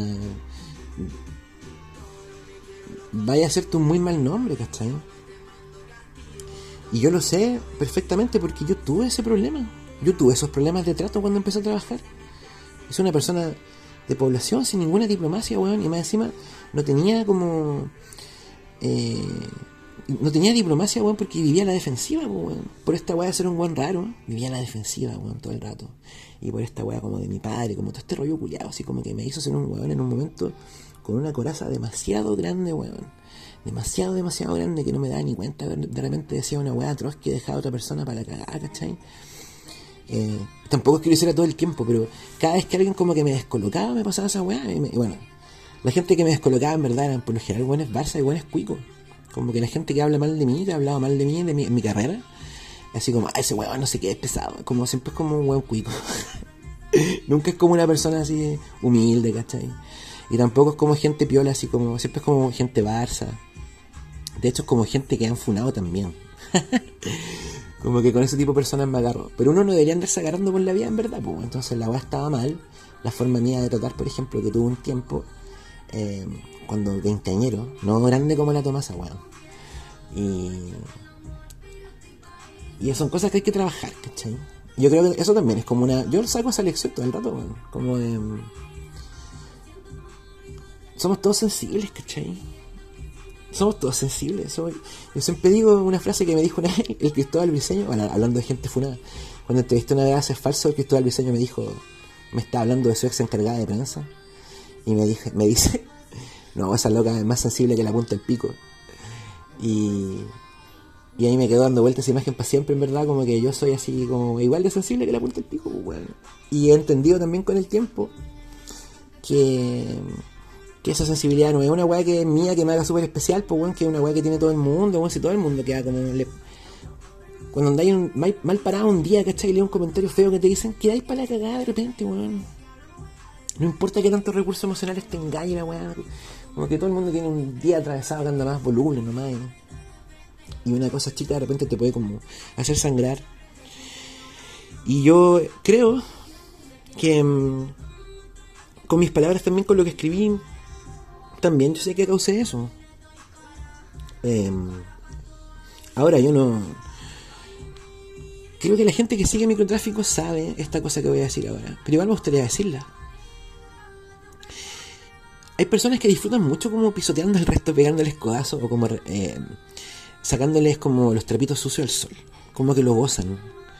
Vaya a hacerte un muy mal nombre, ¿cachai? Y yo lo sé perfectamente porque yo tuve ese problema. Yo tuve esos problemas de trato cuando empecé a trabajar. Es una persona de población sin ninguna diplomacia, weón. Y más encima no tenía como... no tenía diplomacia, weón, porque vivía a la defensiva, weón. Por esta weá de ser un weón raro, vivía a la defensiva, weón, todo el rato. Y por esta weá como de mi padre, como todo este rollo culiado, así como que me hizo ser un weón en un momento con una coraza demasiado grande, weón. Demasiado grande que no me daba ni cuenta. De repente decía una weá atroz que dejaba a otra persona para cagar, ¿cachai? Tampoco es que lo hiciera todo el tiempo, pero cada vez que alguien como que me descolocaba me pasaba esa weá. Y bueno, la gente que me descolocaba en verdad eran por lo general buenos Barça y buenos cuicos. Como que la gente que habla mal de mí, que hablaba mal de mí en mi carrera, así como, ese weón no sé qué, es pesado. Como siempre es como un weón cuico. Nunca es como una persona así humilde, ¿cachai? Y tampoco es como gente piola, así como, siempre es como gente Barça. De hecho es como gente que han funado también. Como que con ese tipo de personas me agarro. Pero uno no debería andarse agarrando por la vida en verdad, pues. Entonces la weá estaba mal. La forma mía de tratar, por ejemplo, que tuve un tiempo, cuando veinteañero, no grande como la Tomasa, weón. Y son cosas que hay que trabajar, ¿cachai? Yo creo que eso también es como una... Yo saco esa lección todo el rato, weón. Como de... Somos todos sensibles, ¿cachai? Somos todos sensibles. Yo siempre digo una frase que me dijo una vez el Cristóbal Briseño, bueno, hablando de gente funada. Cuando entrevisté una vez a Falso, el Cristóbal Briseño me dijo, me está hablando de su ex encargada de prensa, y me dice, no, esa loca es más sensible que la punta del pico. Y ahí me quedó dando vuelta esa imagen para siempre, en verdad, como que yo soy así, como igual de sensible que la punta del pico, pues, bueno. Y he entendido también con el tiempo que esa sensibilidad no es una weá que es mía, que me haga súper especial, pues weón, que es una weá que tiene todo el mundo, weón, si todo el mundo queda como... Cuando andáis mal parado un día, ¿cachai? Y lees un comentario feo que te dicen, quedáis para la cagada de repente, weón. No importa que tantos recursos emocionales tengáis, la weá. Como que todo el mundo tiene un día atravesado que anda más voluble nomás. Y una cosa chica de repente te puede como hacer sangrar. Y yo creo que con mis palabras también, con lo que escribí, también yo sé que causé eso. Ahora yo no... Creo que la gente que sigue microtráfico sabe esta cosa que voy a decir ahora. Pero igual me gustaría decirla. hay personas que disfrutan mucho como pisoteando al resto, pegándoles codazos o como sacándoles como los trapitos sucios al sol, como que lo gozan.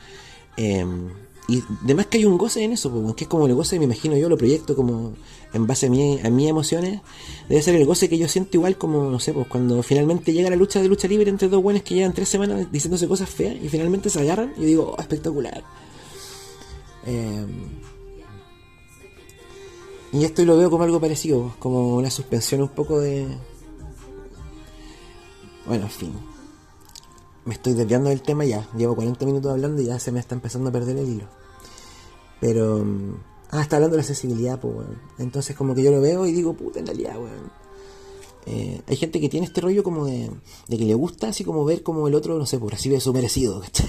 Y además que hay un goce en eso, porque es como el goce, me imagino yo, lo proyecto como en base a mis emociones. Debe ser el goce que yo siento igual como, no sé, pues cuando finalmente llega la lucha de lucha libre entre dos buenos que llevan 3 semanas diciéndose cosas feas y finalmente se agarran, y yo digo, oh, espectacular. Y esto lo veo como algo parecido, como una suspensión un poco de... Bueno, en fin. Me estoy desviando del tema ya. Llevo 40 minutos hablando y ya se me está empezando a perder el hilo. Pero... está hablando de la sensibilidad, pues, weón. Entonces como que yo lo veo y digo, puta, en realidad, weón. Hay gente que tiene este rollo como de que le gusta así como ver como el otro, no sé, pues recibe su merecido, ¿cachai?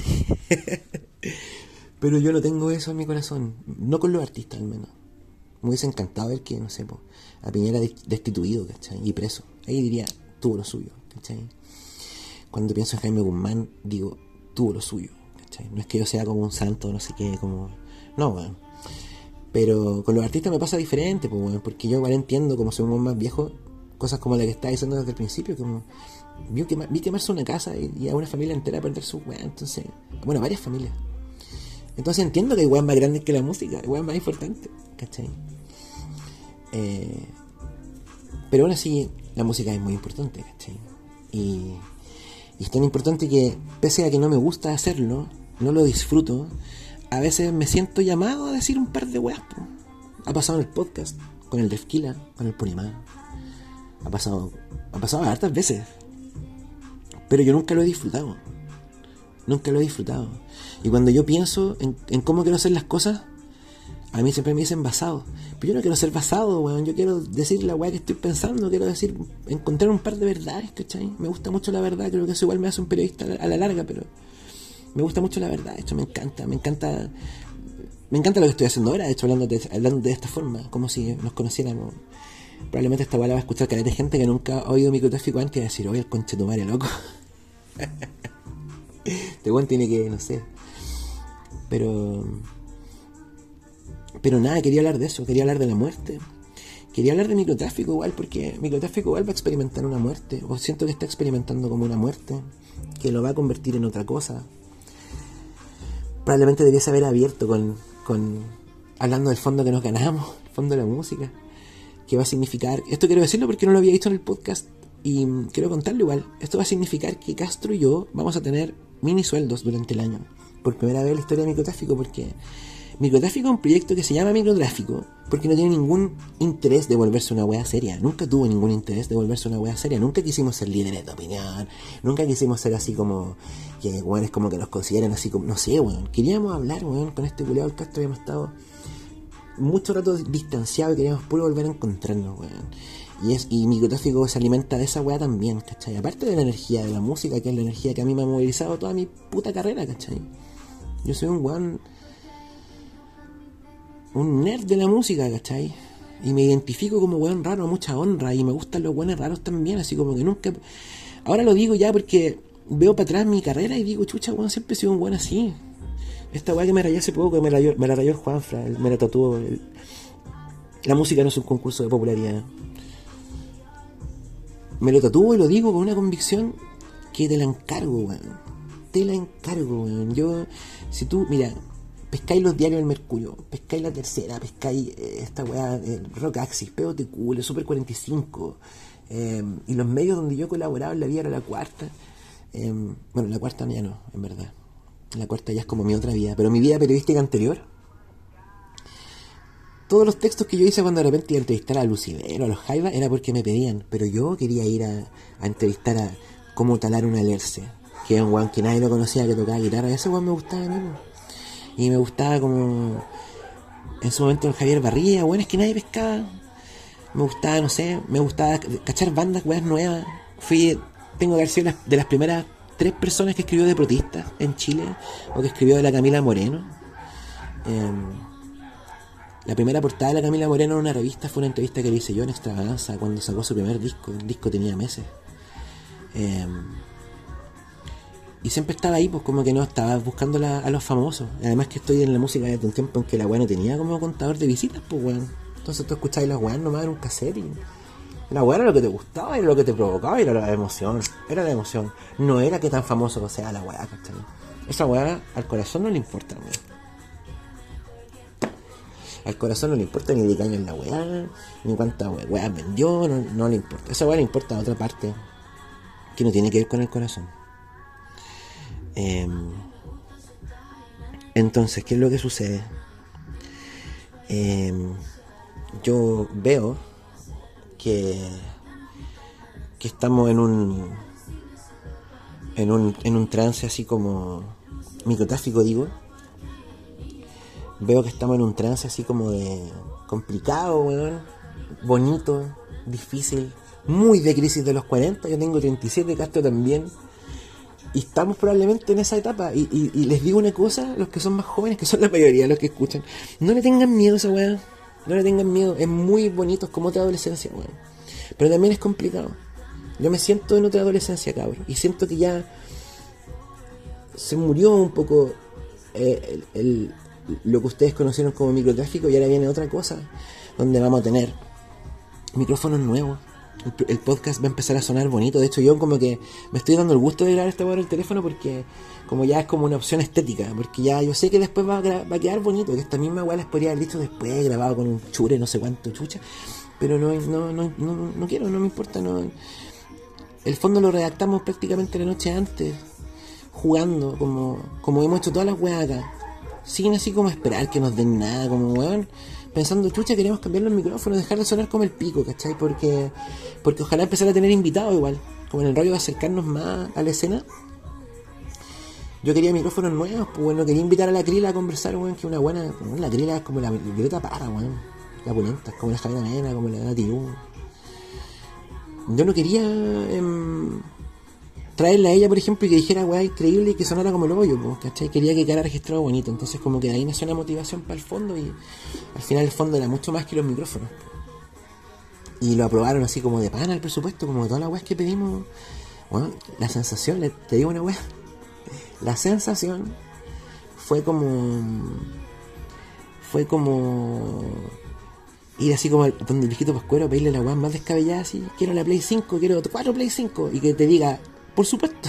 Pero yo no tengo eso en mi corazón. No con los artistas, al menos. Me hubiese encantado ver que, no sé, pues, a Piñera destituido, ¿cachai? Y preso. Ahí diría, tuvo lo suyo, ¿cachai? Cuando pienso en Jaime Guzmán, digo, tuvo lo suyo, ¿cachai? No es que yo sea como un santo, no sé qué, como... No, weón. Pero con los artistas me pasa diferente, pues, weón, porque yo igual entiendo, como soy un más viejo, cosas como la que estaba diciendo desde el principio, como... Vi quemarse una casa y a una familia entera perder su weón, entonces... Bueno, varias familias. Entonces entiendo que hay weón más grandes que la música, hay weón más importantes, ¿cachai? Pero aún así, la música es muy importante, ¿cachai? Y es tan importante que, pese a que no me gusta hacerlo, no lo disfruto, a veces me siento llamado a decir un par de weas, po. Ha pasado en el podcast, con el Defkila, con el Punimá. Ha pasado hartas veces. Pero yo nunca lo he disfrutado. Nunca lo he disfrutado. Y cuando yo pienso en cómo quiero hacer las cosas, a mí siempre me dicen basado. Pero yo no quiero ser basado, weón. Yo quiero decir la weá que estoy pensando. Quiero decir, encontrar un par de verdades, ¿cachai? Me gusta mucho la verdad. Creo que eso igual me hace un periodista a la larga, pero me gusta mucho la verdad. De hecho, me encanta lo que estoy haciendo ahora. De hecho, hablando de esta forma, como si nos conociéramos. Probablemente esta weá la va a escuchar caleta de gente que nunca ha oído microtráfico antes y va a decir, oye, el conchetumare, loco. Este weón tiene que, no sé. Pero nada, quería hablar de eso, quería hablar de la muerte. Quería hablar de microtráfico igual, porque microtráfico igual va a experimentar una muerte, o siento que está experimentando como una muerte, que lo va a convertir en otra cosa. Probablemente debiese haber abierto con hablando del fondo que nos ganamos, el fondo de la música, que va a significar, esto quiero decirlo porque no lo había dicho en el podcast, y quiero contarlo igual, esto va a significar que Castro y yo vamos a tener mini sueldos durante el año, por primera vez en la historia de microtráfico, porque Microtráfico es un proyecto que se llama Microtráfico porque no tiene ningún interés de volverse una wea seria. Nunca tuvo ningún interés de volverse una wea seria. Nunca quisimos ser líderes de opinión. Nunca quisimos ser así como que weones como que nos consideren así como... No sé, weón. Queríamos hablar, weón, con este culiado del Castro. Habíamos estado mucho rato distanciados y queríamos puro volver a encontrarnos, weón. Y Microtráfico se alimenta de esa wea también, ¿cachai? Aparte de la energía de la música, que es la energía que a mí me ha movilizado toda mi puta carrera, ¿cachai? Yo soy un weón... un nerd de la música, ¿cachai? Y me identifico como weón raro, mucha honra, y me gustan los weones raros también, así como que nunca... Ahora lo digo ya porque veo para atrás mi carrera y digo, chucha, weón, siempre he sido un weón así. Esta weá que me rayé hace poco, que me la rayó el Juanfra, me la tatuó. La música no es un concurso de popularidad. Me lo tatúo y lo digo con una convicción que te la encargo, weón. Te la encargo, weón. Yo, si tú, mira... pescáis los diarios del Mercurio, pescáis La Tercera, pescáis esta weá, Rock Axis, POTQ, Super 45, y los medios donde yo colaboraba en la vida era La Cuarta. Bueno, La Cuarta ya no, en verdad. La Cuarta ya es como mi otra vida, pero mi vida periodística anterior. Todos los textos que yo hice cuando de repente iba a entrevistar a Lucibel o a los Jaiba era porque me pedían, pero yo quería ir a entrevistar a cómo talar una Lerce, que es un weón que nadie lo conocía, que tocaba guitarra. Ese weón me gustaba a mí, y me gustaba como en su momento el Javier Barría, bueno, es que nadie pescaba. Me gustaba, no sé, me gustaba cachar bandas, weas nuevas. Tengo que haber sido de las primeras 3 personas que escribió de protistas en Chile, o que escribió de la Camila Moreno. La primera portada de la Camila Moreno en una revista fue una entrevista que le hice yo en Extravaganza cuando sacó su primer disco. El disco tenía meses. Y siempre estaba ahí, pues como que no estaba buscando a los famosos. Además que estoy en la música desde un tiempo en que la weá no tenía como contador de visitas, pues weón. Entonces tú escuchabas las weas nomás en un cassette La weá era lo que te gustaba, era lo que te provocaba, era la emoción. Era la emoción. No era que tan famoso sea la weá, ¿cachai? Esa weá al corazón no le importa, weón. Al corazón no le importa ni de qué año es la weá, ni cuántas weá vendió, no le importa. Esa weá le importa a otra parte que no tiene que ver con el corazón. Entonces, ¿qué es lo que sucede? Yo veo que estamos en un trance así como microtráfico, digo. Veo que estamos en un trance así como de complicado, weón, bonito, difícil, muy de crisis de los 40. Yo tengo 37, Castro también, y estamos probablemente en esa etapa. Y les digo una cosa, los que son más jóvenes, que son la mayoría de los que escuchan, no le tengan miedo a esa weá. No le tengan miedo, es muy bonito, es como otra adolescencia, weón. Pero también es complicado. Yo me siento en otra adolescencia, cabrón, y siento que ya se murió un poco lo que ustedes conocieron como microtráfico, y ahora viene otra cosa, donde vamos a tener micrófonos nuevos. El podcast va a empezar a sonar bonito. De hecho, yo como que me estoy dando el gusto de grabar esta weá en el teléfono, porque como ya es como una opción estética, porque ya yo sé que después va a quedar bonito, que esta misma weá les podría haber dicho después, grabado con un chure, no sé cuánto chucha, pero no quiero, no me importa, no. El fondo lo redactamos prácticamente la noche antes, jugando, como hemos hecho todas las weas acá, sin así como esperar que nos den nada, como weón, pensando, chucha, queremos cambiar los micrófonos, dejar de sonar como el pico, ¿cachai? Porque ojalá empezar a tener invitados igual, como en el rollo de acercarnos más a la escena. Yo quería micrófonos nuevos, pues bueno, quería invitar a la Krila a conversar, weón, que una buena, bueno, la Krila es como la Violeta Parra, weón, la Pulenta, es como la Javiera Mena, como la Nati Lu. Yo no quería traerla a ella, por ejemplo, y que dijera weá increíble y que sonara como el hoyo, pues, ¿cachai? Quería que quedara registrado bonito. Entonces como que de ahí nació una motivación para el fondo, y al final el fondo era mucho más que los micrófonos. Y lo aprobaron así como de pana el presupuesto, como todas las weas que pedimos. Bueno, la sensación, te digo una wea, la sensación fue como ir así como donde el viejito Pascuero, pedirle la weá más descabellada, así, quiero la Play 5, quiero 4 Play 5, y que te diga, por supuesto,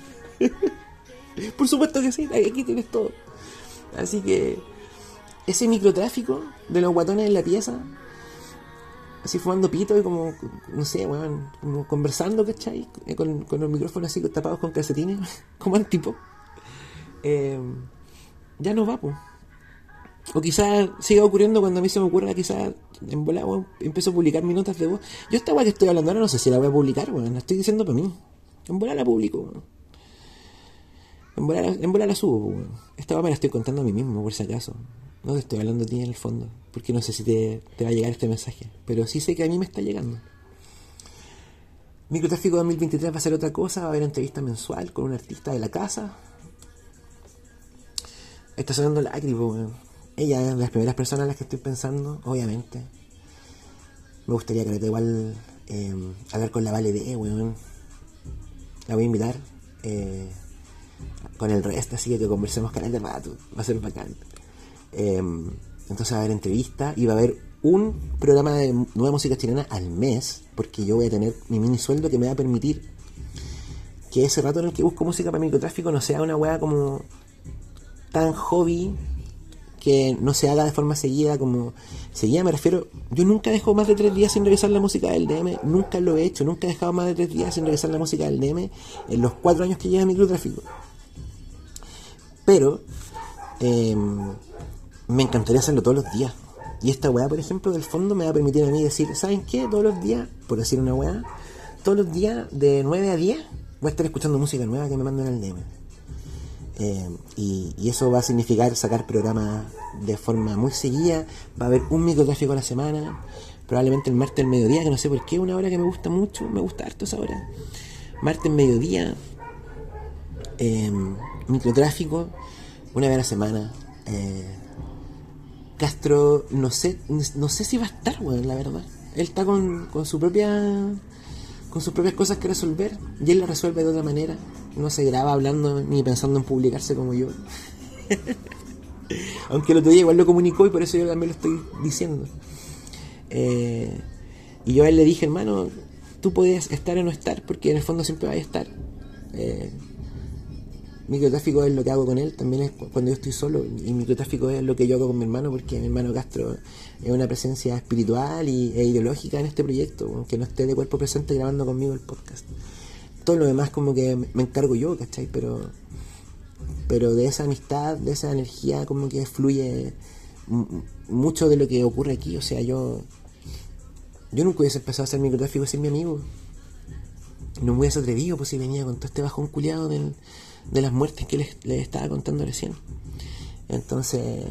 por supuesto que sí, aquí tienes todo. Así que ese microtráfico de los guatones en la pieza, así fumando pito y como, no sé, weón, como conversando, ¿cachai? Con los micrófonos así tapados con calcetines, como antipop, ya no va, pues. O quizás siga ocurriendo cuando a mí se me ocurra, quizás en bola, weón, empiezo a publicar mis notas de voz. Yo esta weá que estoy hablando ahora no sé si la voy a publicar, weón, la estoy diciendo para mí. En bola la publico, weón. En bola la subo, weón. Esta weá me la estoy contando a mí mismo, por si acaso. No te estoy hablando a ti en el fondo, porque no sé si te va a llegar este mensaje, pero sí sé que a mí me está llegando. Microtráfico 2023 va a ser otra cosa, va a haber entrevista mensual con un artista de la casa. Está sonando Lágrima, weón. Ella es de las primeras personas en las que estoy pensando, obviamente. Me gustaría que igual hablar con la Vale de, weón. La voy a invitar con el resto, así que conversemos canal de rato. Va a ser bacán. Entonces va a haber entrevista y va a haber un programa de nueva música chilena al mes, porque yo voy a tener mi mini sueldo que me va a permitir que ese rato en el que busco música para microtráfico no sea una weá como tan hobby, que no se haga de forma seguida. Como seguida me refiero, yo nunca dejo más de 3 días sin revisar la música del DM, nunca lo he hecho, nunca he dejado más de 3 días sin revisar la música del DM en los 4 años que lleva microtráfico. Pero me encantaría hacerlo todos los días, y esta weá, por ejemplo, del fondo me va a permitir a mí decir, ¿saben qué? Todos los días, por decir una weá, todos los días de 9 a 10 voy a estar escuchando música nueva que me mandan al DM. Y eso va a significar sacar programas de forma muy seguida. Va a haber un microtráfico a la semana, probablemente el martes al mediodía, que no sé por qué, una hora que me gusta mucho, me gusta harto esa hora. Martes mediodía, microtráfico, una vez a la semana. Castro, no sé si va a estar, bueno, la verdad. Él está con sus propias cosas que resolver, y él las resuelve de otra manera. No se graba hablando ni pensando en publicarse como yo. Aunque el otro día igual lo comunicó, y por eso yo también lo estoy diciendo. Y yo a él le dije, hermano, tú puedes estar o no estar, porque en el fondo siempre vas a estar. Microtráfico es lo que hago con él, también es cuando yo estoy solo, y microtráfico es lo que yo hago con mi hermano, porque mi hermano Castro es una presencia espiritual e ideológica en este proyecto, aunque no esté de cuerpo presente grabando conmigo el podcast. Todo lo demás como que me encargo yo, ¿cachai? Pero de esa amistad, de esa energía como que fluye mucho de lo que ocurre aquí. O sea, yo nunca hubiese empezado a hacer microtráfico sin mi amigo. No me hubiese atrevido, pues, si venía con todo este bajón culiado de las muertes que les estaba contando recién. Entonces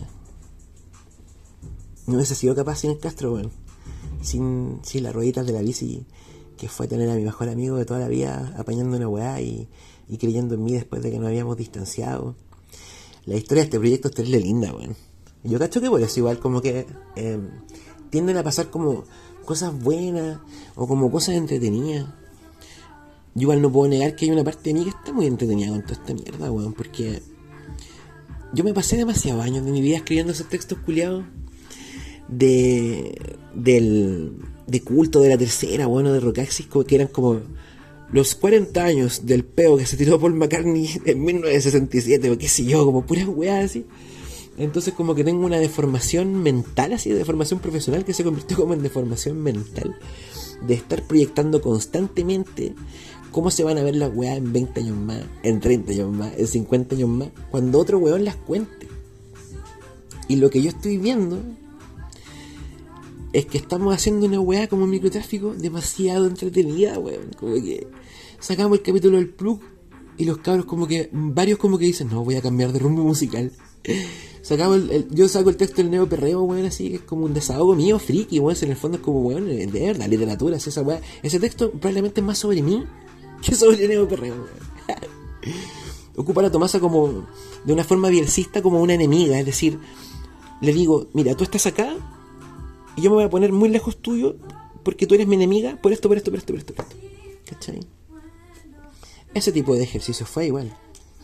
no hubiese sido capaz sin el Castro, bueno, sin las rueditas de la bici, que fue tener a mi mejor amigo de toda la vida apañando una weá y creyendo en mí después de que nos habíamos distanciado. La historia de este proyecto es terrible linda, weón. Yo cacho que por eso igual como que tienden a pasar como cosas buenas o como cosas entretenidas. Yo igual no puedo negar que hay una parte de mí que está muy entretenida con toda esta mierda, weón, porque yo me pasé demasiados años de mi vida escribiendo esos textos culiados de culto de la tercera, bueno, de Rockaxis, que eran como los 40 años del peo que se tiró Paul McCartney en 1967, o qué sé yo, como puras weas así. Entonces como que tengo una deformación mental, así, de deformación profesional, que se convirtió como en deformación mental, de estar proyectando constantemente cómo se van a ver las weas en 20 años más, en 30 años más, en 50 años más, cuando otro weón las cuente. Y lo que yo estoy viendo es que estamos haciendo una weá como microtráfico demasiado entretenida, weón. Como que sacamos el capítulo del plug y los cabros como que, varios como que dicen, no, voy a cambiar de rumbo musical. Sacamos yo saco el texto del neo perreo, weón, así, que es como un desahogo mío, friki, weón, en el fondo es como, weón, de verdad, literatura, es esa weá. Ese texto probablemente es más sobre mí que sobre el neo perreo, weón. Ocupa a la Tomasa como, de una forma bielcista, como una enemiga, es decir, le digo, mira, tú estás acá, y yo me voy a poner muy lejos tuyo porque tú eres mi enemiga por esto. ¿Cachai? Ese tipo de ejercicio fue igual.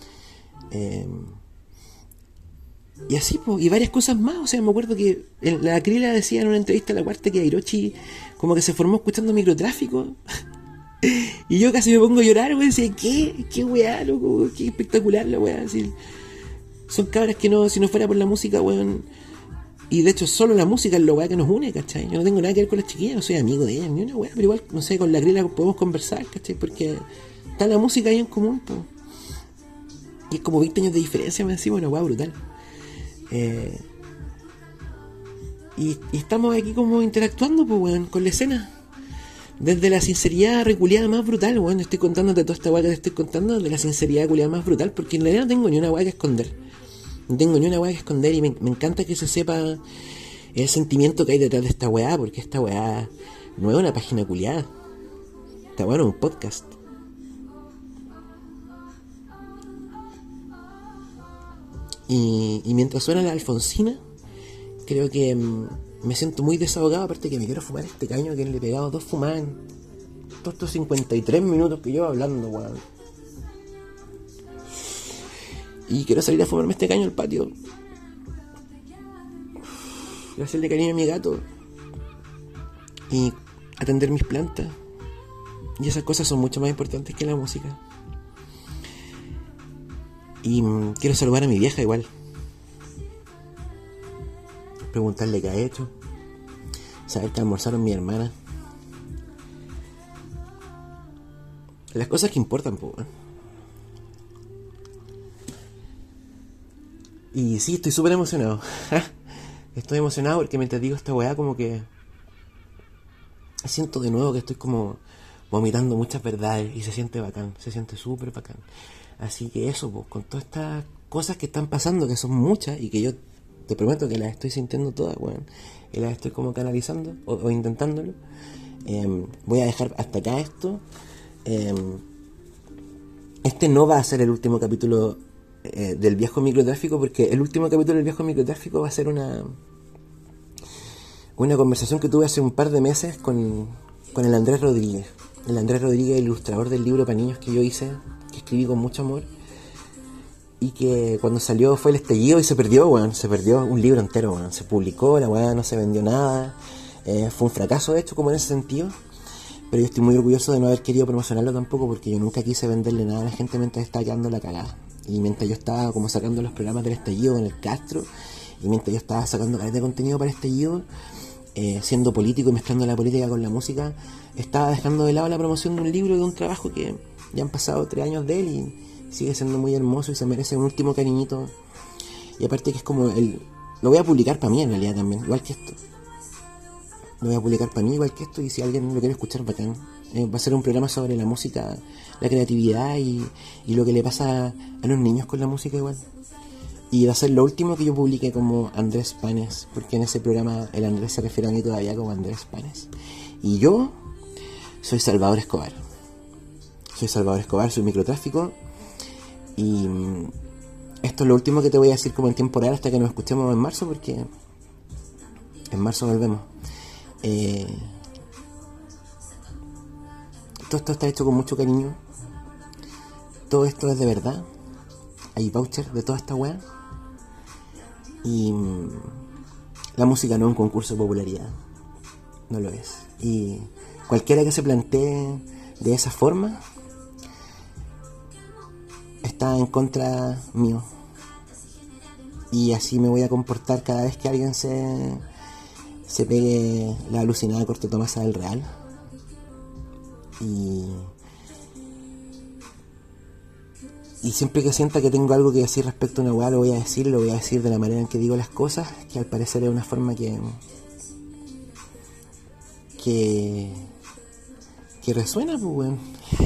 Y así, pues, y varias cosas más. O sea, me acuerdo que la Acrila decía en una entrevista a La Cuarta que Hiroshi como que se formó escuchando microtráfico. Y yo casi me pongo a llorar, güey. Decía, ¿qué weá, loco? Qué espectacular la weá. Así, son cabras que no, si no fuera por la música, weón. Y de hecho solo la música es la weá que nos une, ¿cachai? Yo no tengo nada que ver con las chiquillas, no soy amigo de ellas, ni una weá, pero igual, no sé, con la Grila podemos conversar, ¿cachai? Porque está la música ahí en común, po. Y es como 20 años de diferencia, me decimos, una weá brutal. Y estamos aquí como interactuando, pues, weón, con la escena. Desde la sinceridad reculeada más brutal, weón. Estoy contándote toda esta weá que te estoy contando, de la sinceridad reculeada más brutal, porque en realidad no tengo ni una weá que esconder. No tengo ni una weá que esconder y me encanta que se sepa el sentimiento que hay detrás de esta weá, porque esta weá no es una página culiada. Esta weá no es un podcast. Y mientras suena la Alfonsina, creo que me siento muy desahogado, aparte que me quiero fumar este caño que le he pegado 2 fumadas en todos estos 53 minutos que llevo hablando, weón. Y quiero salir a fumarme este caño al patio. Quiero hacerle cariño a mi gato. Y atender mis plantas. Y esas cosas son mucho más importantes que la música. Y quiero saludar a mi vieja igual. Preguntarle qué ha hecho. Saber que almorzaron mi hermana. Las cosas que importan, pues. Y sí, estoy súper emocionado. Estoy emocionado porque mientras digo esta weá como que siento de nuevo que estoy como vomitando muchas verdades y se siente bacán, se siente súper bacán. Así que eso, pues, con todas estas cosas que están pasando, que son muchas y que yo te prometo que las estoy sintiendo todas, weón, y las estoy como canalizando o intentándolo. Voy a dejar hasta acá esto. Este no va a ser el último capítulo del viejo microtráfico, porque el último capítulo del viejo microtráfico va a ser una conversación que tuve hace un par de meses con el Andrés Rodríguez. El Andrés Rodríguez, ilustrador del libro para niños que yo hice, que escribí con mucho amor, y que cuando salió fue el estallido y se perdió, weón. Se perdió un libro entero, weón. Se publicó, la weá no se vendió nada. Fue un fracaso, de hecho, como en ese sentido. Pero yo estoy muy orgulloso de no haber querido promocionarlo tampoco, porque yo nunca quise venderle nada a la gente mientras estaba quedando la cagada. Y mientras yo estaba como sacando los programas del estallido en el Castro, y mientras yo estaba sacando caleta de contenido para estallido, siendo político y mezclando la política con la música, estaba dejando de lado la promoción de un libro y de un trabajo que ya han pasado 3 años de él y sigue siendo muy hermoso y se merece un último cariñito. Y aparte que es como lo voy a publicar para mí en realidad también, igual que esto. Lo voy a publicar para mí igual que esto, y si alguien lo quiere escuchar, bacán. Va a ser un programa sobre la música, la creatividad y lo que le pasa a los niños con la música igual. Y va a ser lo último que yo publique como Andrés Panes, porque en ese programa el Andrés se refiere a mí todavía como Andrés Panes. Y yo soy Salvador Escobar. Soy Salvador Escobar, soy microtráfico. Y esto es lo último que te voy a decir como en tiempo real hasta que nos escuchemos en marzo, porque en marzo volvemos. Todo esto está hecho con mucho cariño. Todo esto es de verdad. Hay vouchers de toda esta weá. Y la música no es un concurso de popularidad. No lo es. Y cualquiera que se plantee de esa forma está en contra mío. Y así me voy a comportar cada vez que alguien se pegue la alucinada Corto Tomasa del Real. Y siempre que sienta que tengo algo que decir respecto a una weá, lo voy a decir de la manera en que digo las cosas, que al parecer es una forma que resuena, pues, weón.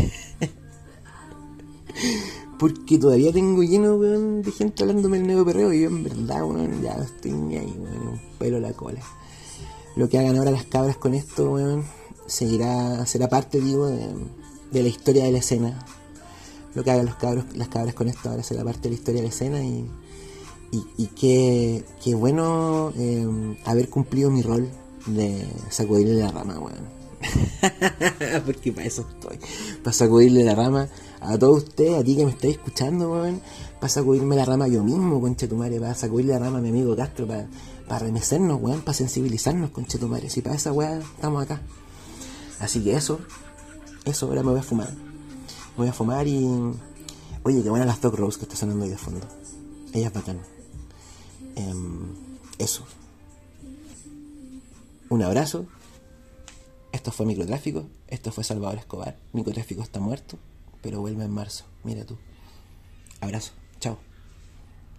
Porque todavía tengo lleno, weón, de gente hablándome el nuevo perreo, y yo en verdad, weón, ya estoy ni ahí, weón, un pelo a la cola. Lo que hagan ahora las cabras con esto, weón, será parte, digo, de la historia de la escena. Lo que hagan las cabras con esto ahora será parte de la historia de la escena, y qué bueno haber cumplido mi rol de sacudirle la rama, weón. Porque para eso estoy, para sacudirle la rama a todos ustedes, a ti que me estáis escuchando, weón, para sacudirme la rama yo mismo, conchetumare, para sacudirle la rama a mi amigo Castro, para remecernos, weón, para sensibilizarnos, conchetumare, si para esa weá estamos acá. Así que eso, ahora me voy a fumar y... Oye, qué buenas las Dog Rose que está sonando ahí de fondo. Ella es bacán. Eso. Un abrazo. Esto fue Microtráfico. Esto fue Salvador Escobar. Microtráfico está muerto, pero vuelve en marzo. Mira tú. Abrazo.